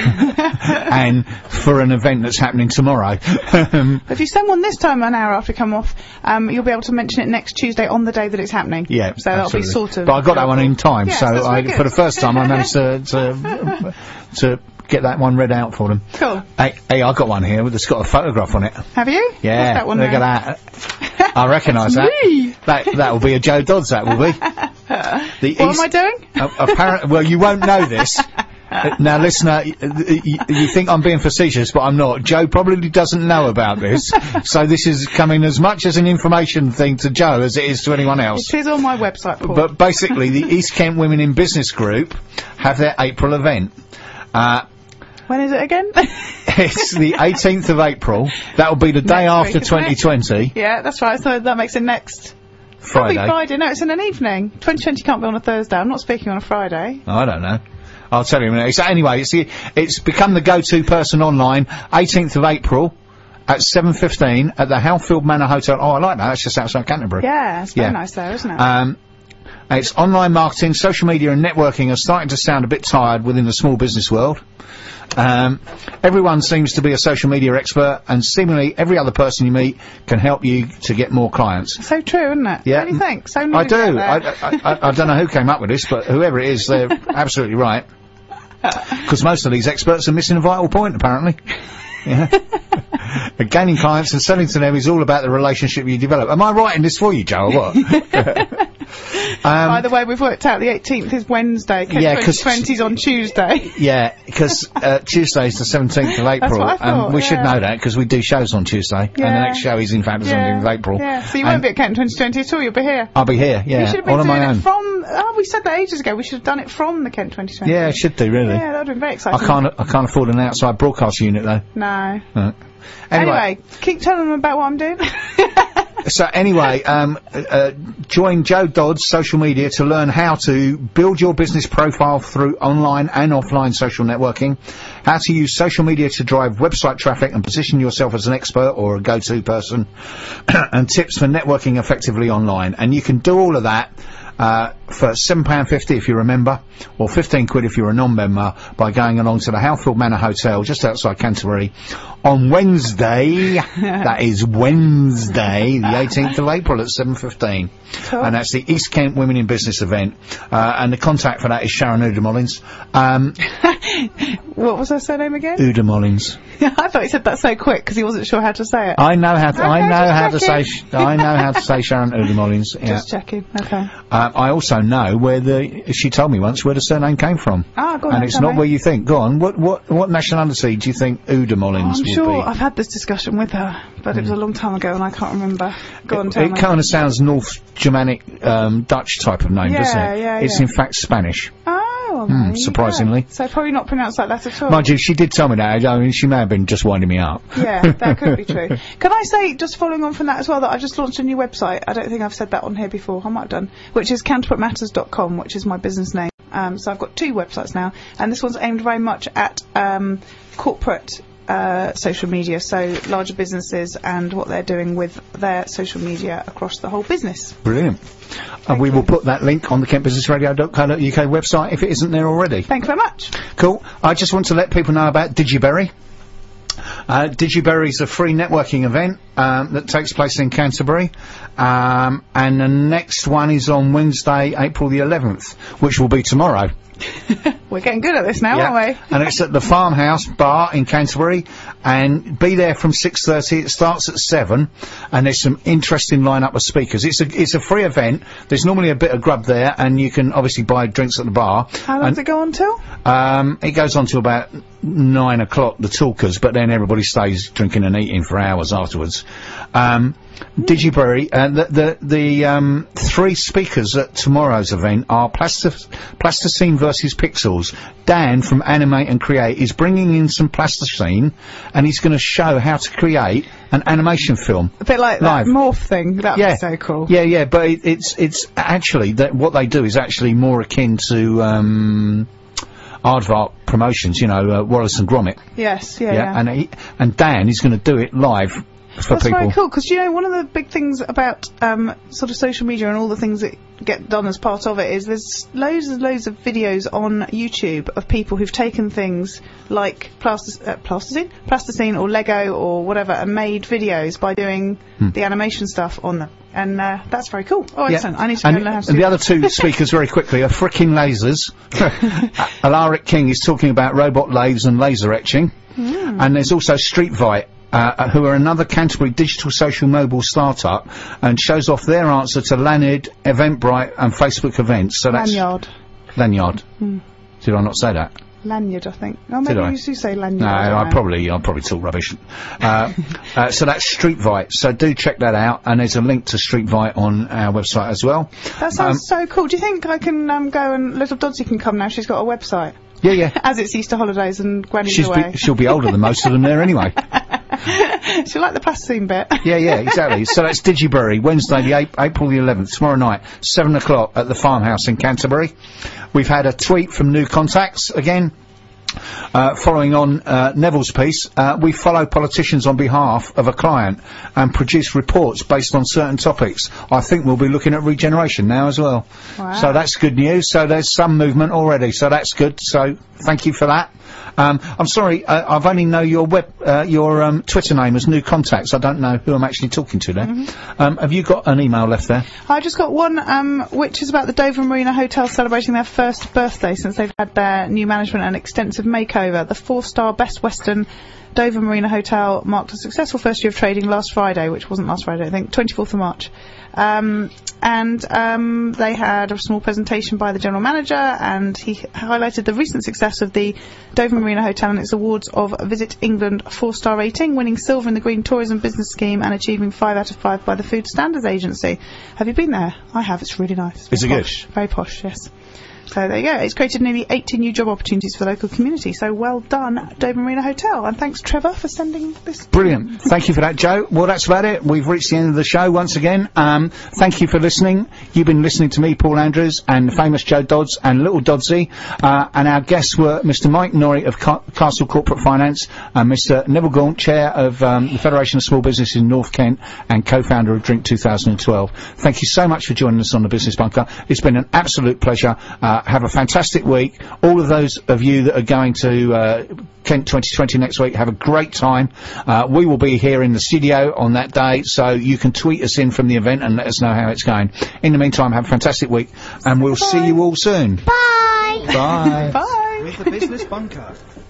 A: and for an event that's happening tomorrow.
B: If you send one this time an hour after come off, you'll be able to mention it next Tuesday on the day that it's happening.
A: Yeah,
B: so that'll be sort of.
A: But I got that one in time,
B: yes,
A: so
B: that's
A: for the first time I managed to get that one read out for them.
B: Cool.
A: Hey, I got one here that's got a photograph on it.
B: Have you?
A: Yeah,
B: what's that one
A: look
B: there?
A: at that. I recognise that.
B: Me.
A: That will be a Joe Dodds. That will be.
B: What am I doing?
A: Apparently, well, you won't know this. Now, listener, you think I'm being facetious, but I'm not. Joe probably doesn't know about this, so this is coming as much as an information thing to Joe as it is to anyone else.
B: It is on my website, Paul.
A: But basically, the East Kent Women in Business Group have their April event.
B: When is it again?
A: It's the 18th of April. That will be the day
B: Next
A: after
B: week, isn't it?
A: 2020.
B: Yeah, that's right. So that makes it next
A: Friday.
B: Probably Friday. No, it's in an evening. 2020 can't be on a Thursday. I'm not speaking on a Friday.
A: I don't know. I'll tell you in a minute. So anyway, it's become the go-to person online. 18th of April at 7:15 at the Halfield Manor Hotel. Oh, I like that. That's just outside Canterbury.
B: Yeah, it's very nice there, isn't it?
A: It's online marketing, social media and networking are starting to sound a bit tired within the small business world. Everyone seems to be a social media expert, and seemingly every other person you meet can help you to get more clients.
B: So true, isn't it?
A: Yeah.
B: Don't you think? So
A: I do.
B: out there.
A: I don't know who came up with this, but whoever it is, they're absolutely right. Because most of these experts are missing a vital point, apparently. Yeah. Gaining clients and selling to them is all about the relationship you develop. Am I writing this for you, Joe, or what?
B: By the way, we've worked out the 18th is Wednesday.
A: Yeah, 'cause
B: 2020's on Tuesday.
A: Yeah, because Tuesday's the 17th of April.
B: what I thought,
A: we should
B: yeah.
A: know that because we do shows on Tuesday, and the
B: Yeah.
A: next show is in fact the 17th of April.
B: Yeah, so you
A: And
B: won't be at Kent 2020 at all, you'll be here.
A: I'll be here, yeah,
B: You should have
A: all
B: been
A: on
B: doing
A: my own.
B: it from, we said that ages ago, we should have done it from the Kent 2020.
A: Yeah, I should do, really.
B: Yeah, that would have been very exciting.
A: I can't afford an outside broadcast unit, though.
B: No.
A: Anyway,
B: Keep telling them about what I'm doing.
A: so anyway, join Joe Dodd's social media to learn how to build your business profile through online and offline social networking, how to use social media to drive website traffic and position yourself as an expert or a go-to person, and tips for networking effectively online. And you can do all of that for £7.50 if you're a member, or 15 quid if you're a non-member, by going along to the Houthfield Manor Hotel just outside Canterbury on Wednesday. That is Wednesday, the 18th of April at 7:15.
B: Cool.
A: And that's the East Kent Women in Business event. And the contact for that is Sharon Udemollins.
B: What was her surname again?
A: Udemollins.
B: I thought he said that so quick because he wasn't sure how to say it.
A: I know how to. I know how to say.
B: checking.
A: I know how to say Sharon Udemollins. Yeah.
B: Just checking. Okay.
A: I also know where she told me once where the surname came from.
B: Ah, go on.
A: And
B: then,
A: it's
B: tell
A: not
B: me.
A: where you think. Go on. What nationality do you think Udemollins
B: I'm
A: would
B: sure
A: be?
B: I've had this discussion with her, but it was a long time ago and I can't remember. Go on, tell
A: It
B: me.
A: kind of sounds North Germanic, Dutch type of name, doesn't it?
B: Yeah,
A: It's
B: yeah.
A: in fact Spanish.
B: Oh, well, there you
A: surprisingly.
B: go. So probably not pronounced like that at all.
A: Mind you, she did tell me that. I mean, she may have been just winding me up.
B: Yeah, that could be true. Can I say, just following on from that as well, that I just launched a new website. I don't think I've said that on here before. I might have done. Which is counterpointmatters.com, which is my business name. So I've got two websites now, and this one's aimed very much at corporate social media, so larger businesses and what they're doing with their social media across the whole business.
A: Brilliant. And we will put that link on the kentbusinessradio.co.uk website if it isn't there already.
B: Thank you very much.
A: Cool. I just want to let people know about Digiberry. Digiberry is a free networking event that takes place in Canterbury, and the next one is on Wednesday, April the 11th, which will be tomorrow.
B: We're getting good at this now, aren't we?
A: And it's at the Farmhouse Bar in Canterbury, and be there from 6:30. It starts at 7, and there's some interesting lineup of speakers. It's a free event. There's normally a bit of grub there, and you can obviously buy drinks at the bar.
B: How long does it go on till?
A: It goes on to about 9 o'clock, the talkers, but then everybody stays drinking and eating for hours afterwards. Digiberry, the three speakers at tomorrow's event are Plasticine versus Pixels. Dan from Animate and Create is bringing in some plasticine, and he's going to show how to create an animation film.
B: A bit like
A: live.
B: that morph thing. That'd be so cool.
A: Yeah, but it's actually that what they do is actually more akin to Aardvark Promotions, Wallace and Gromit.
B: Yes, yeah.
A: And Dan is going to do it live for
B: That's
A: people.
B: very cool, because one of the big things about sort of social media and all the things that get done as part of it is there's loads and loads of videos on YouTube of people who've taken things like plasticine or Lego or whatever and made videos by doing the animation stuff on them. And that's very cool. Oh, excellent. I need to go and learn how to do
A: the
B: that.
A: other two speakers, very quickly, are Frickin' Lasers. Alaric King is talking about robot lathes and laser etching. And there's also Streetvite, who are another Canterbury digital social mobile startup, and shows off their answer to Lanyard, Eventbrite and Facebook events. So that's Lanyard. Did I not say that?
B: Lanyard, I think. Oh, maybe
A: I?
B: you do say lanyard.
A: No,
B: I
A: I'll probably talk rubbish. So that's Streetvite. So do check that out, and there's a link to Streetvite on our website as well.
B: That sounds so cool. Do you think I can go and Little Dodsy can come now? She's got a website.
A: Yeah.
B: As it's Easter holidays and Granny's away.
A: She'll be older than most of them there anyway.
B: She'll like the plasticine bit.
A: Yeah, exactly. So that's Digiberry, Wednesday, April the 11th, tomorrow night, 7 o'clock at the Farmhouse in Canterbury. We've had a tweet from New Contacts again. Following on Neville's piece, we follow politicians on behalf of a client and produce reports based on certain topics. I think we'll be looking at regeneration now as well.
B: Wow.
A: So that's good news. So there's some movement already. So that's good. So thank you for that. I'm sorry, I've only know your Twitter name as New Contacts. I don't know who I'm actually talking to there. Have you got an email left there?
B: I just got one, which is about the Dover Marina Hotel celebrating their first birthday since they've had their new management and extensive comprehensive makeover. The 4-star Best Western Dover Marina Hotel marked a successful first year of trading last Friday, which wasn't last Friday, I think, 24th of March. They had a small presentation by the general manager, and he highlighted the recent success of the Dover Marina Hotel and its awards of Visit England 4-star rating, winning silver in the Green Tourism Business Scheme and achieving 5 out of 5 by the Food Standards Agency. Have you been there? I have. It's really nice.
A: Is it good?
B: Very posh, yes. So there you go. It's created nearly 80 new job opportunities for the local community. So well done, Dover Marina Hotel. And thanks, Trevor, for sending this.
A: Brilliant. Thank you for that, Joe. Well, that's about it. We've reached the end of the show once again. Thank you for listening. You've been listening to me, Paul Andrews, and the famous Joe Dodds and Little Doddsy. And our guests were Mr. Mike Norrie of Castle Corporate Finance and Mr. Neville Gaunt, Chair of the Federation of Small Businesses in North Kent and co-founder of Drink 2012. Thank you so much for joining us on the Business Bunker. It's been an absolute pleasure. Have a fantastic week. All of those of you that are going to Kent 2020 next week, have a great time. We will be here in the studio on that day, so you can tweet us in from the event and let us know how it's going. In the meantime, have a fantastic week, and we'll see you all soon.
C: Bye.
A: Bye.
B: Bye.
F: With the Business Bunker.